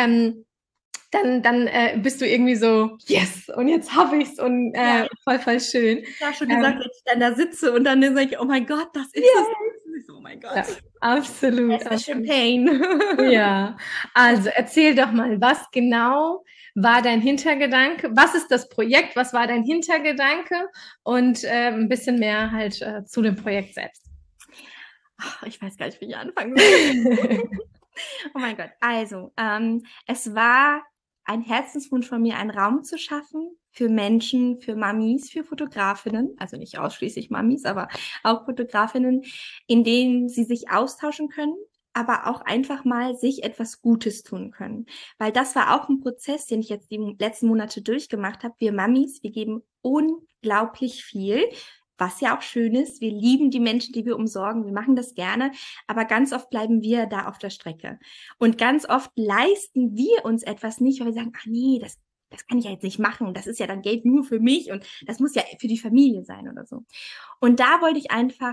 dann bist du irgendwie so, yes, und jetzt habe ich's und voll, voll schön. Ich habe schon gesagt, wenn ich dann da sitze und dann sage ich, oh mein Gott, das ist es. Oh mein Gott. Ja, absolut. Das ist Champagne. Ja, also erzähl doch mal, was genau war dein Hintergedanke? Was ist das Projekt? Was war dein Hintergedanke? Und ein bisschen mehr halt zu dem Projekt selbst. Ach, ich weiß gar nicht, wie ich anfangen soll. Oh mein Gott. Also, es war ein Herzenswunsch von mir, einen Raum zu schaffen für Menschen, für Mamis, für Fotografinnen, also nicht ausschließlich Mamis, aber auch Fotografinnen, in denen sie sich austauschen können, aber auch einfach mal sich etwas Gutes tun können. Weil das war auch ein Prozess, den ich jetzt die letzten Monate durchgemacht habe. Wir Mamis, wir geben unglaublich viel, was ja auch schön ist. Wir lieben die Menschen, die wir umsorgen. Wir machen das gerne. Aber ganz oft bleiben wir da auf der Strecke. Und ganz oft leisten wir uns etwas nicht, weil wir sagen, ach nee, das kann ich ja jetzt nicht machen. Das ist ja dann Geld nur für mich und das muss ja für die Familie sein oder so. Und da wollte ich einfach,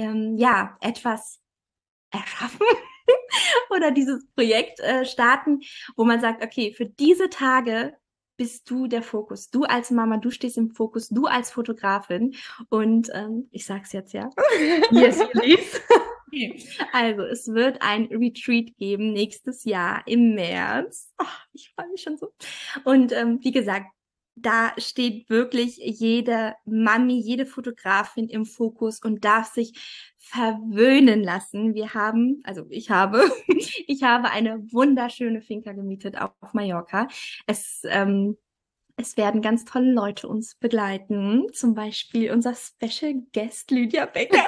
etwas erschaffen oder dieses Projekt starten, wo man sagt, okay, für diese Tage bist du der Fokus. Du als Mama, du stehst im Fokus, du als Fotografin. Und ich sag's jetzt, ja. Yes, please. Also, es wird ein Retreat geben nächstes Jahr im März. Oh, ich freue mich schon so. Und wie gesagt, da steht wirklich jede Mami, jede Fotografin im Fokus und darf sich verwöhnen lassen. Ich habe eine wunderschöne Finca gemietet auf Mallorca. Es werden ganz tolle Leute uns begleiten. Zum Beispiel unser Special Guest Lydia Becker.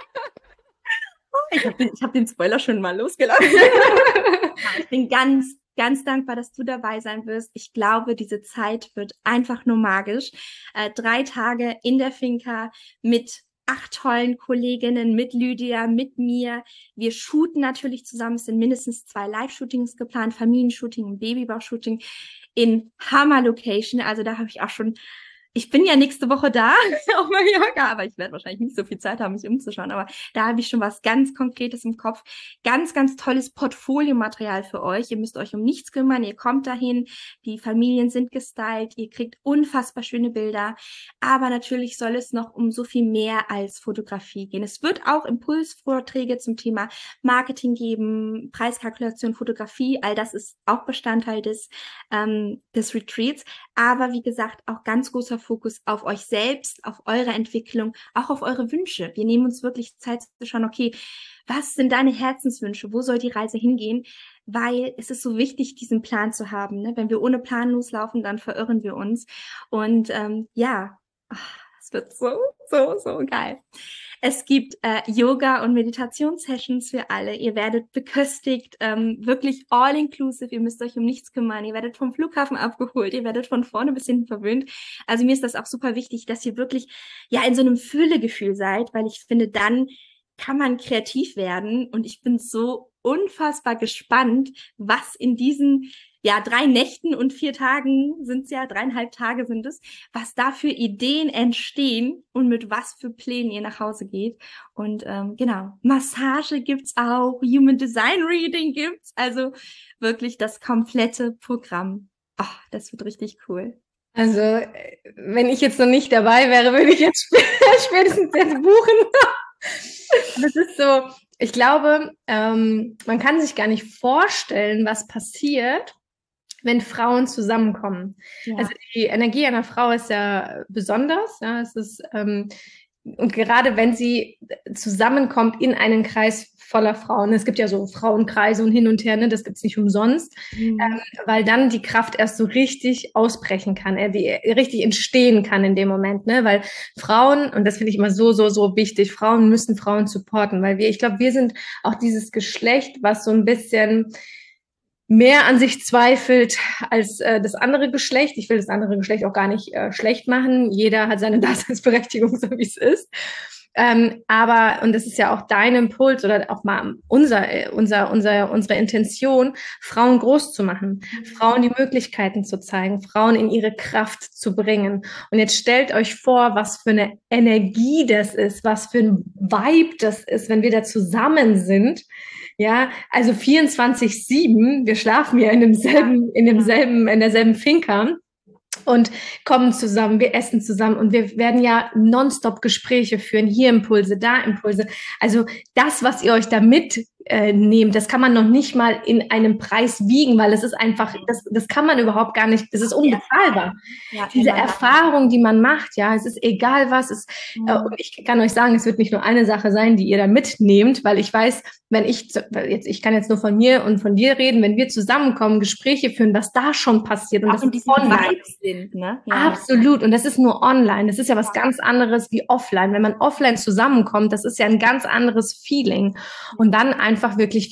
Ich hab den Spoiler schon mal losgelassen. Ich bin ganz, ganz dankbar, dass du dabei sein wirst. Ich glaube, diese Zeit wird einfach nur magisch. 3 Tage in der Finca mit 8 tollen Kolleginnen, mit Lydia, mit mir. Wir shooten natürlich zusammen. Es sind mindestens 2 Live-Shootings geplant, Familienshooting und Babybauchshooting in Hammer-Location. Also da habe ich auch schon... Ich bin ja nächste Woche da auf Mallorca, aber ich werde wahrscheinlich nicht so viel Zeit haben, mich umzuschauen. Aber da habe ich schon was ganz Konkretes im Kopf. Ganz, ganz tolles Portfoliomaterial für euch. Ihr müsst euch um nichts kümmern. Ihr kommt dahin. Die Familien sind gestylt. Ihr kriegt unfassbar schöne Bilder. Aber natürlich soll es noch um so viel mehr als Fotografie gehen. Es wird auch Impulsvorträge zum Thema Marketing geben, Preiskalkulation, Fotografie. All das ist auch Bestandteil des Retreats. Aber wie gesagt, auch ganz großer Fokus auf euch selbst, auf eure Entwicklung, auch auf eure Wünsche. Wir nehmen uns wirklich Zeit zu schauen, okay, was sind deine Herzenswünsche? Wo soll die Reise hingehen? Weil es ist so wichtig, diesen Plan zu haben. Ne? Wenn wir ohne Plan loslaufen, dann verirren wir uns. Und es wird so, so, so geil. Es gibt Yoga- und Meditationssessions für alle. Ihr werdet beköstigt, wirklich all-inclusive. Ihr müsst euch um nichts kümmern. Ihr werdet vom Flughafen abgeholt. Ihr werdet von vorne bis hinten verwöhnt. Also mir ist das auch super wichtig, dass ihr wirklich in so einem Füllegefühl seid, weil ich finde, dann kann man kreativ werden. Und ich bin so unfassbar gespannt, was in diesen 3 Nächten und 4 Tagen sind es ja, 3,5 Tage sind es, was da für Ideen entstehen und mit was für Plänen ihr nach Hause geht. Und Massage gibt's auch, Human Design Reading gibt's, also wirklich das komplette Programm. Oh, das wird richtig cool. Also, wenn ich jetzt noch nicht dabei wäre, würde ich jetzt spätestens jetzt buchen. Das ist so, ich glaube, man kann sich gar nicht vorstellen, was passiert, wenn Frauen zusammenkommen. Ja. Also die Energie einer Frau ist ja besonders. Ja, es ist, und gerade wenn sie zusammenkommt in einen Kreis voller Frauen, es gibt ja so Frauenkreise und hin und her, ne, das gibt's nicht umsonst, weil dann die Kraft erst so richtig ausbrechen kann, die richtig entstehen kann in dem Moment, ne, weil Frauen, und das finde ich immer so, so, so wichtig, Frauen müssen Frauen supporten, weil ich glaube, wir sind auch dieses Geschlecht, was so ein bisschen mehr an sich zweifelt als das andere Geschlecht. Ich will das andere Geschlecht auch gar nicht schlecht machen. Jeder hat seine Daseinsberechtigung, so wie es ist. Aber, und das ist ja auch dein Impuls oder auch mal unsere Intention, Frauen groß zu machen, Frauen die Möglichkeiten zu zeigen, Frauen in ihre Kraft zu bringen. Und jetzt stellt euch vor, was für eine Energie das ist, was für ein Vibe das ist, wenn wir da zusammen sind. Ja, also 24/7, wir schlafen ja in derselben Finca und kommen zusammen, wir essen zusammen und wir werden ja nonstop Gespräche führen, hier Impulse, da Impulse. Also das, was ihr euch da mitnehmt, das kann man noch nicht mal in einem Preis wiegen, weil es ist einfach, das kann man überhaupt gar nicht, das ist unbezahlbar. Ja, diese Erfahrung, die man macht, ja, es ist egal was, und ich kann euch sagen, es wird nicht nur eine Sache sein, die ihr da mitnehmt, weil ich weiß, ich kann jetzt nur von mir und von dir reden, wenn wir zusammenkommen, Gespräche führen, was da schon passiert und auch das ist online sind, ne? Ja. Absolut. Und das ist nur online. Das ist ja was ganz anderes wie offline. Wenn man offline zusammenkommt, das ist ja ein ganz anderes Feeling. Und dann einfach einfach wirklich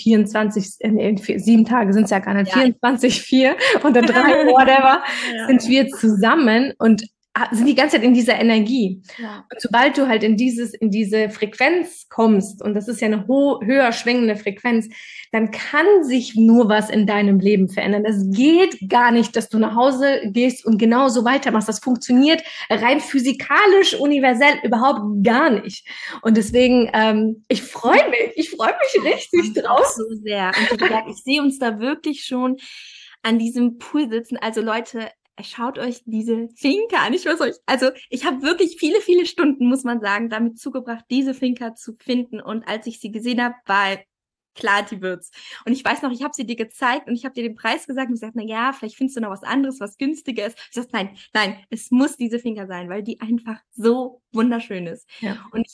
7 Tage sind es ja gar nicht, Ja. 24, 4 oder 3, whatever, sind wir zusammen und sind die ganze Zeit in dieser Energie. Ja. Und sobald du halt in diese Frequenz kommst, und das ist ja eine höher schwingende Frequenz, dann kann sich nur was in deinem Leben verändern. Es geht gar nicht, dass du nach Hause gehst und genau so weitermachst. Das funktioniert rein physikalisch, universell überhaupt gar nicht. Und deswegen, ich freue mich richtig drauf. Auch so sehr. Und wie gesagt, ich sehe uns da wirklich schon an diesem Pool sitzen. Also Leute, schaut euch diese Finca an. Ich habe wirklich viele, viele Stunden, muss man sagen, damit zugebracht, diese Finca zu finden. Und als ich sie gesehen habe, war klar, die wird's. Und ich weiß noch, ich habe sie dir gezeigt und ich habe dir den Preis gesagt und gesagt, na ja, vielleicht findest du noch was anderes, was günstiger ist. Ich sagte, nein, es muss diese Finca sein, weil die einfach so wunderschön ist. Ja. Und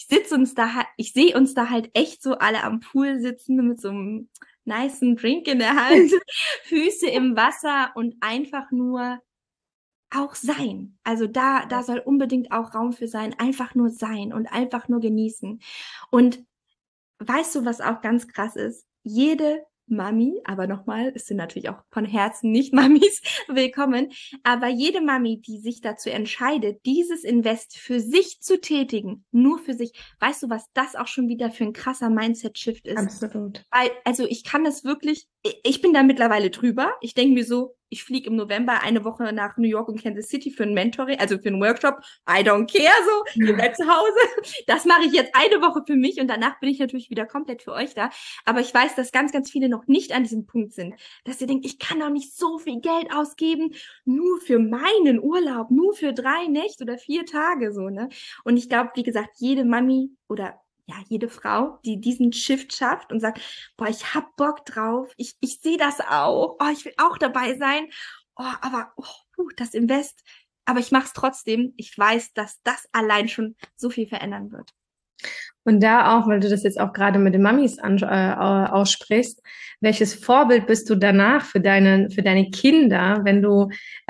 ich sehe uns da halt echt so alle am Pool sitzen mit so einem nicen Drink in der Hand, Füße im Wasser und einfach nur auch sein. Also da soll unbedingt auch Raum für sein, einfach nur sein und einfach nur genießen. Und weißt du, was auch ganz krass ist? Jede Mami, aber nochmal, es sind natürlich auch von Herzen nicht Mamis willkommen, aber jede Mami, die sich dazu entscheidet, dieses Invest für sich zu tätigen, nur für sich, weißt du, was das auch schon wieder für ein krasser Mindset-Shift ist? Absolut. Weil, also ich kann das wirklich, ich bin da mittlerweile drüber. Ich denke mir so, ich fliege im November eine Woche nach New York und Kansas City für ein Mentoring, also für einen Workshop. I don't care, so, ihr bleibt zu Hause. Das mache ich jetzt eine Woche für mich und danach bin ich natürlich wieder komplett für euch da. Aber ich weiß, dass ganz, ganz viele noch nicht an diesem Punkt sind, dass ihr denkt, ich kann doch nicht so viel Geld ausgeben, nur für meinen Urlaub, nur für 3 Nächte oder 4 Tage, so, ne? Und ich glaube, wie gesagt, jede Mami oder ja, jede Frau, die diesen Shift schafft und sagt, boah, ich hab Bock drauf, ich sehe das auch, oh, ich will auch dabei sein, oh, aber das Invest, aber ich mach's trotzdem, ich weiß, dass das allein schon so viel verändern wird. Und da auch, weil du das jetzt auch gerade mit den Mamis aussprichst, welches Vorbild bist du danach für deine Kinder, wenn du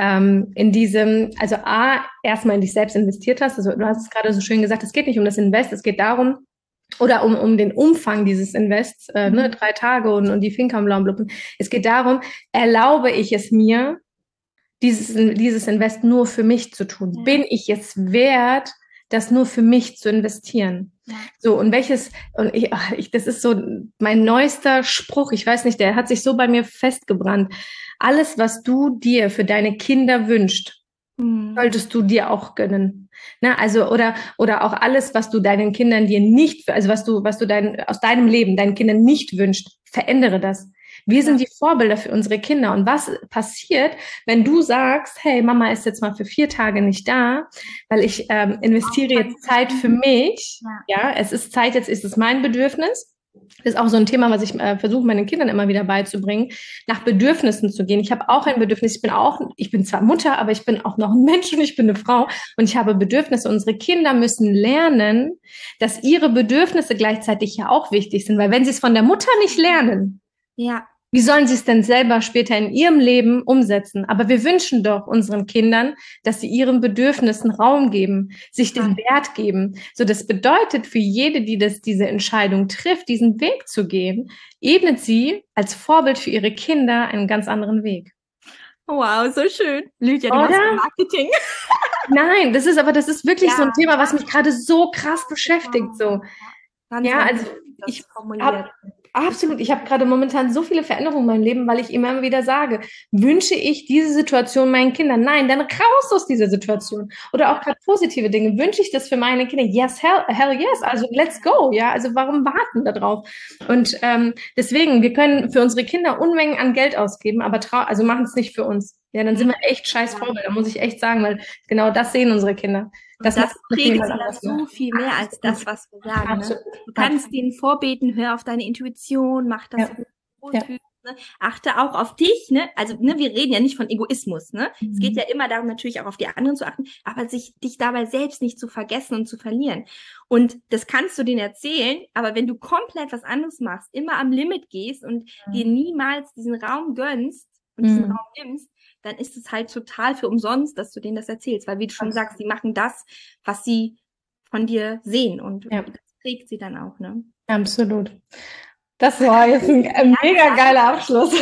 also erstmal in dich selbst investiert hast, also du hast es gerade so schön gesagt, es geht nicht um das Invest, es geht darum, oder um den Umfang dieses Invests, 3 Tage und die Finca im blauen Bluppen. Es geht darum, erlaube ich es mir, dieses Invest nur für mich zu tun? Ja. Bin ich es wert, das nur für mich zu investieren? Ja. So, und das ist so mein neuester Spruch, ich weiß nicht, der hat sich so bei mir festgebrannt. Alles, was du dir für deine Kinder wünschst, solltest du dir auch gönnen. Ne? Also, oder auch alles, was du deinen Kindern was du aus deinem Leben deinen Kindern nicht wünschst, verändere das. Wir sind die Vorbilder für unsere Kinder. Und was passiert, wenn du sagst, hey, Mama ist jetzt mal für 4 Tage nicht da, weil ich investiere jetzt Zeit für mich. Ja, es ist Zeit, jetzt ist es mein Bedürfnis. Das ist auch so ein Thema, was ich versuche, meinen Kindern immer wieder beizubringen, nach Bedürfnissen zu gehen. Ich habe auch ein Bedürfnis. Ich bin zwar Mutter, aber ich bin auch noch ein Mensch und ich bin eine Frau und ich habe Bedürfnisse. Unsere Kinder müssen lernen, dass ihre Bedürfnisse gleichzeitig ja auch wichtig sind, weil wenn sie es von der Mutter nicht lernen, wie sollen sie es denn selber später in ihrem Leben umsetzen? Aber wir wünschen doch unseren Kindern, dass sie ihren Bedürfnissen Raum geben, sich den Wert geben. So, das bedeutet für jede, die diese Entscheidung trifft, diesen Weg zu gehen, ebnet sie als Vorbild für ihre Kinder einen ganz anderen Weg. Wow, so schön. Lydia, du machst Marketing. Nein, das ist wirklich so ein Thema, was mich gerade so krass beschäftigt. So. Also ich habe gerade momentan so viele Veränderungen in meinem Leben, weil ich immer wieder sage, wünsche ich diese Situation meinen Kindern? Nein, dann raus aus dieser Situation. Oder auch gerade positive Dinge. Wünsche ich das für meine Kinder? Yes, hell yes. Also let's go. Ja, also warum warten da drauf? Und deswegen, wir können für unsere Kinder Unmengen an Geld ausgeben, aber also machen es nicht für uns. Ja, dann sind wir echt scheiß Vorbilder, muss ich echt sagen, weil genau das sehen unsere Kinder. Das prägt sie dann so viel mehr als das, was wir sagen. Ne? Du kannst denen vorbeten, hör auf deine Intuition, mach das wohlfühlen, ne? Achte auch auf dich. Ne? Also wir reden ja nicht von Egoismus. Ne? Es geht ja immer darum, natürlich auch auf die anderen zu achten, aber dich dabei selbst nicht zu vergessen und zu verlieren. Und das kannst du denen erzählen, aber wenn du komplett was anderes machst, immer am Limit gehst und dir niemals diesen Raum gönnst und diesen Raum nimmst, dann ist es halt total für umsonst, dass du denen das erzählst. Weil wie du schon sagst, sie machen das, was sie von dir sehen. Und das prägt sie dann auch, ne? Absolut. Das war jetzt ein mega geiler Abschluss.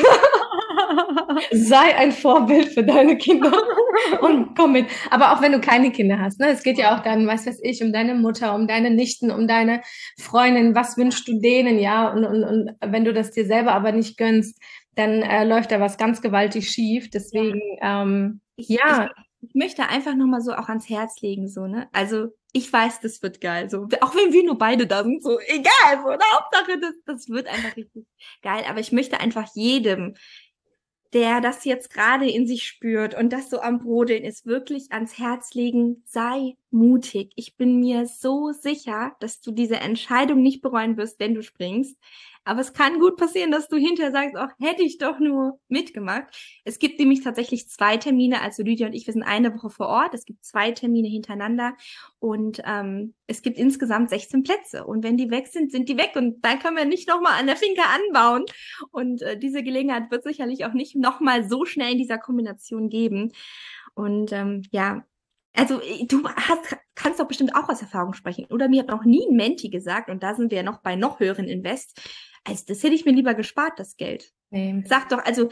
Sei ein Vorbild für deine Kinder und komm mit. Aber auch wenn du keine Kinder hast, ne? Es geht ja auch dann, weiß ich, um deine Mutter, um deine Nichten, um deine Freundin. Was wünschst du denen, ja? Und wenn du das dir selber aber nicht gönnst, dann läuft da was ganz gewaltig schief. Deswegen, ja. Ich möchte einfach nochmal so auch ans Herz legen, so, ne? Also, ich weiß, das wird geil, so. Auch wenn wir nur beide da sind, so, egal, so, ne? Hauptsache, das wird einfach richtig geil. Aber ich möchte einfach jedem, der das jetzt gerade in sich spürt und das so am Brodeln ist, wirklich ans Herz legen, sei mutig. Ich bin mir so sicher, dass du diese Entscheidung nicht bereuen wirst, wenn du springst. Aber es kann gut passieren, dass du hinterher sagst, ach, hätte ich doch nur mitgemacht. Es gibt nämlich tatsächlich 2 Termine, also Lydia und ich, wir sind eine Woche vor Ort. Es gibt 2 Termine hintereinander und es gibt insgesamt 16 Plätze. Und wenn die weg sind, sind die weg und dann können wir nicht nochmal an der Finca anbauen. Und diese Gelegenheit wird sicherlich auch nicht nochmal so schnell in dieser Kombination geben. Und ja, also du kannst doch bestimmt auch aus Erfahrung sprechen. Oder mir hat noch nie ein Menti gesagt, und da sind wir ja noch bei noch höheren Invest. Also das hätte ich mir lieber gespart, das Geld. Nee. Sag doch, also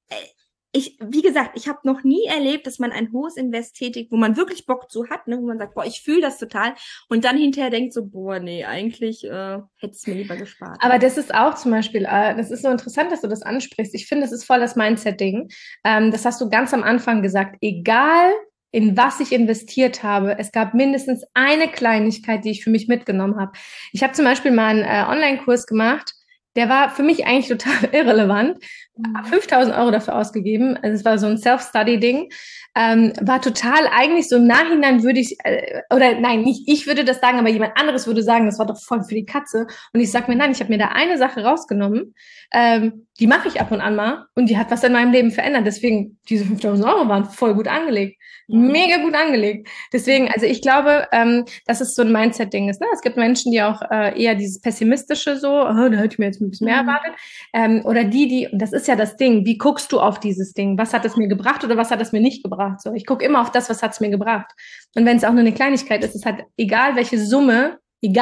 wie gesagt, ich habe noch nie erlebt, dass man ein hohes Invest tätigt, wo man wirklich Bock zu hat, ne, wo man sagt, boah, ich fühle das total, und dann hinterher denkt so, boah, nee, eigentlich hätte es mir lieber gespart. Aber das ist auch zum Beispiel, das ist so interessant, dass du das ansprichst. Ich finde, das ist voll das Mindset-Ding. Das hast du ganz am Anfang gesagt. Egal, in was ich investiert habe, es gab mindestens eine Kleinigkeit, die ich für mich mitgenommen habe. Ich habe zum Beispiel mal einen Online-Kurs gemacht, der war für mich eigentlich total irrelevant. 5.000 Euro dafür ausgegeben. Also es war so ein Self-Study-Ding. War total eigentlich so im Nachhinein würde ich, oder nein, nicht ich würde das sagen, aber jemand anderes würde sagen, das war doch voll für die Katze. Und ich sage mir, nein, ich habe mir da eine Sache rausgenommen, die mache ich ab und an mal und die hat was in meinem Leben verändert. Deswegen, diese 5.000 Euro waren voll gut angelegt. Mega gut angelegt. Deswegen, also ich glaube, dass es so ein Mindset-Ding ist. Ne? Es gibt Menschen, die auch eher dieses Pessimistische so, oh, da hätte ich mir jetzt ein bisschen mehr erwartet. Oder und das ist ja das Ding, wie guckst du auf dieses Ding? Was hat es mir gebracht oder was hat es mir nicht gebracht? So, ich gucke immer auf das, was hat es mir gebracht. Und wenn es auch nur eine Kleinigkeit ist, es hat egal welche Summe,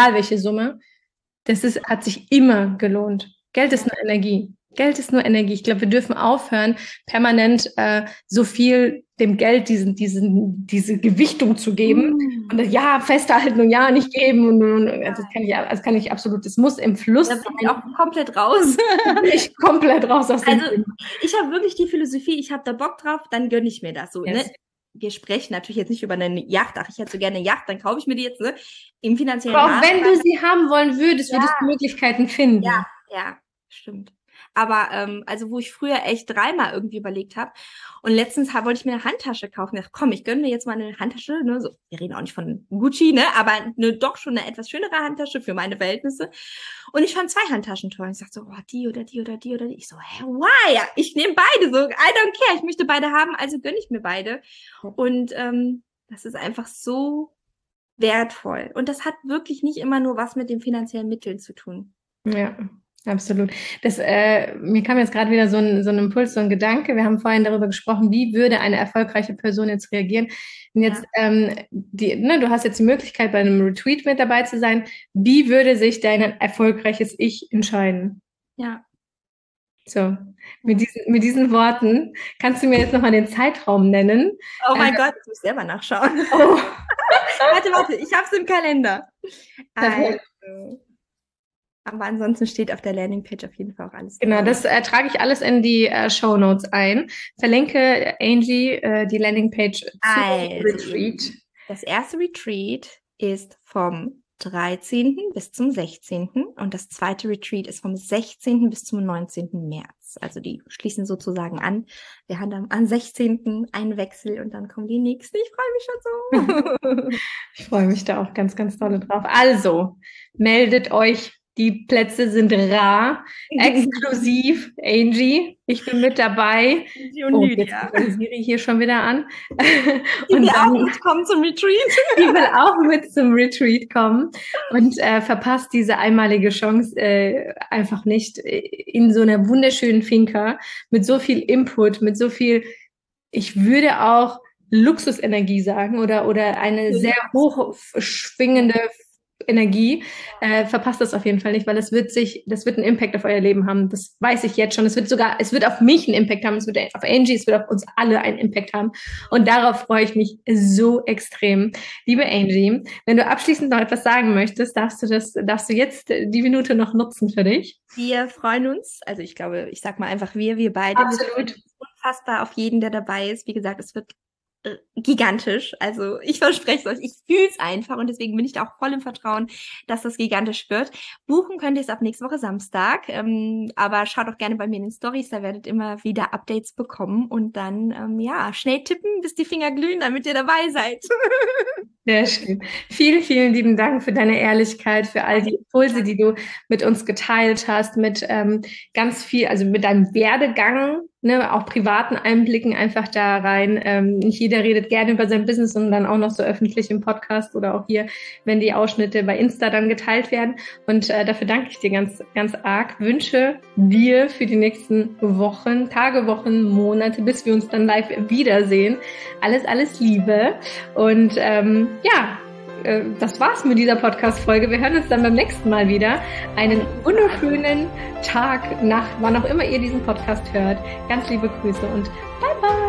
hat sich immer gelohnt. Geld ist nur Energie. Geld ist nur Energie. Ich glaube, wir dürfen aufhören, permanent so viel dem Geld diese Gewichtung zu geben. Und ja, festhalten und ja, nicht geben. Und das kann ich absolut. Es muss im Fluss sein. Da bin ich auch komplett raus. Ich komplett raus aus dem Also, ich habe wirklich die Philosophie, ich habe da Bock drauf, dann gönne ich mir das so. Yes. Ne? Wir sprechen natürlich jetzt nicht über eine Yacht. Ach, ich hätte so gerne eine Yacht, dann kaufe ich mir die jetzt, ne? Im finanziellen Rahmen. Aber auch wenn du sie haben wollen würdest, würdest du Möglichkeiten finden. Ja, stimmt. Aber also wo ich früher echt 3-mal irgendwie überlegt habe, und letztens wollte ich mir eine Handtasche kaufen. Ich dachte, komm, ich gönne mir jetzt mal eine Handtasche. Ne? So, wir reden auch nicht von Gucci, ne? Aber doch schon eine etwas schönere Handtasche für meine Verhältnisse. Und ich fand 2 Handtaschen toll. Und ich dachte so, oh, die oder die oder die oder die. Ich so, why? Ich nehme beide. So, I don't care. Ich möchte beide haben, also gönne ich mir beide. Und das ist einfach so wertvoll. Und das hat wirklich nicht immer nur was mit den finanziellen Mitteln zu tun. Ja. Absolut. Mir kam jetzt gerade wieder so ein Impuls, so ein Gedanke. Wir haben vorhin darüber gesprochen, wie würde eine erfolgreiche Person jetzt reagieren. Und jetzt, du hast jetzt die Möglichkeit, bei einem Retreat mit dabei zu sein. Wie würde sich dein erfolgreiches Ich entscheiden? Ja. So, mit diesen Worten kannst du mir jetzt nochmal den Zeitraum nennen. Oh mein Gott, ich muss selber nachschauen. Oh. Warte, ich habe es im Kalender. Also. Aber ansonsten steht auf der Landingpage auf jeden Fall auch alles. Genau, das trage ich alles in die Shownotes ein. Verlinke Angie die Landingpage zum Retreat. Das erste Retreat ist vom 13. bis zum 16. und das zweite Retreat ist vom 16. bis zum 19. März. Also die schließen sozusagen an. Wir haben am 16. einen Wechsel und dann kommen die nächsten. Ich freue mich schon so. Ich freue mich da auch ganz, ganz doll drauf. Also, meldet euch. Die Plätze sind rar, exklusiv. Angie, ich bin mit dabei. Und jetzt fängt Siri hier schon wieder an. Die will auch mitkommen zum Retreat. Die will auch mit zum Retreat kommen und verpasst diese einmalige Chance einfach nicht in so einer wunderschönen Finca mit so viel Input, mit so viel, ich würde auch Luxusenergie sagen oder eine sehr hoch schwingende Energie, verpasst das auf jeden Fall nicht, weil das wird einen Impact auf euer Leben haben. Das weiß ich jetzt schon. Es wird auf mich einen Impact haben, es wird auf Angie, es wird auf uns alle einen Impact haben. Und darauf freue ich mich so extrem. Liebe Angie, wenn du abschließend noch etwas sagen möchtest, darfst du jetzt die Minute noch nutzen für dich. Wir freuen uns, also ich glaube, ich sag mal einfach wir beide. Absolut. Unfassbar auf jeden, der dabei ist. Wie gesagt, es wird gigantisch. Also ich verspreche es euch, ich fühle es einfach und deswegen bin ich da auch voll im Vertrauen, dass das gigantisch wird. Buchen könnt ihr es ab nächste Woche Samstag, aber schaut auch gerne bei mir in den Stories, da werdet immer wieder Updates bekommen und dann schnell tippen, bis die Finger glühen, damit ihr dabei seid. Sehr schön. Vielen, vielen lieben Dank für deine Ehrlichkeit, für all die Impulse, die du mit uns geteilt hast, mit ganz viel, also mit deinem Werdegang, ne, auch privaten Einblicken einfach da rein. Nicht jeder redet gerne über sein Business und dann auch noch so öffentlich im Podcast oder auch hier, wenn die Ausschnitte bei Insta dann geteilt werden. Und dafür danke ich dir ganz, ganz arg. Wünsche dir für die nächsten Wochen, Tage, Wochen, Monate, bis wir uns dann live wiedersehen. Alles, alles Liebe. Und das war's mit dieser Podcast-Folge. Wir hören uns dann beim nächsten Mal wieder. Einen wunderschönen Tag, Nacht, wann auch immer ihr diesen Podcast hört. Ganz liebe Grüße und bye bye.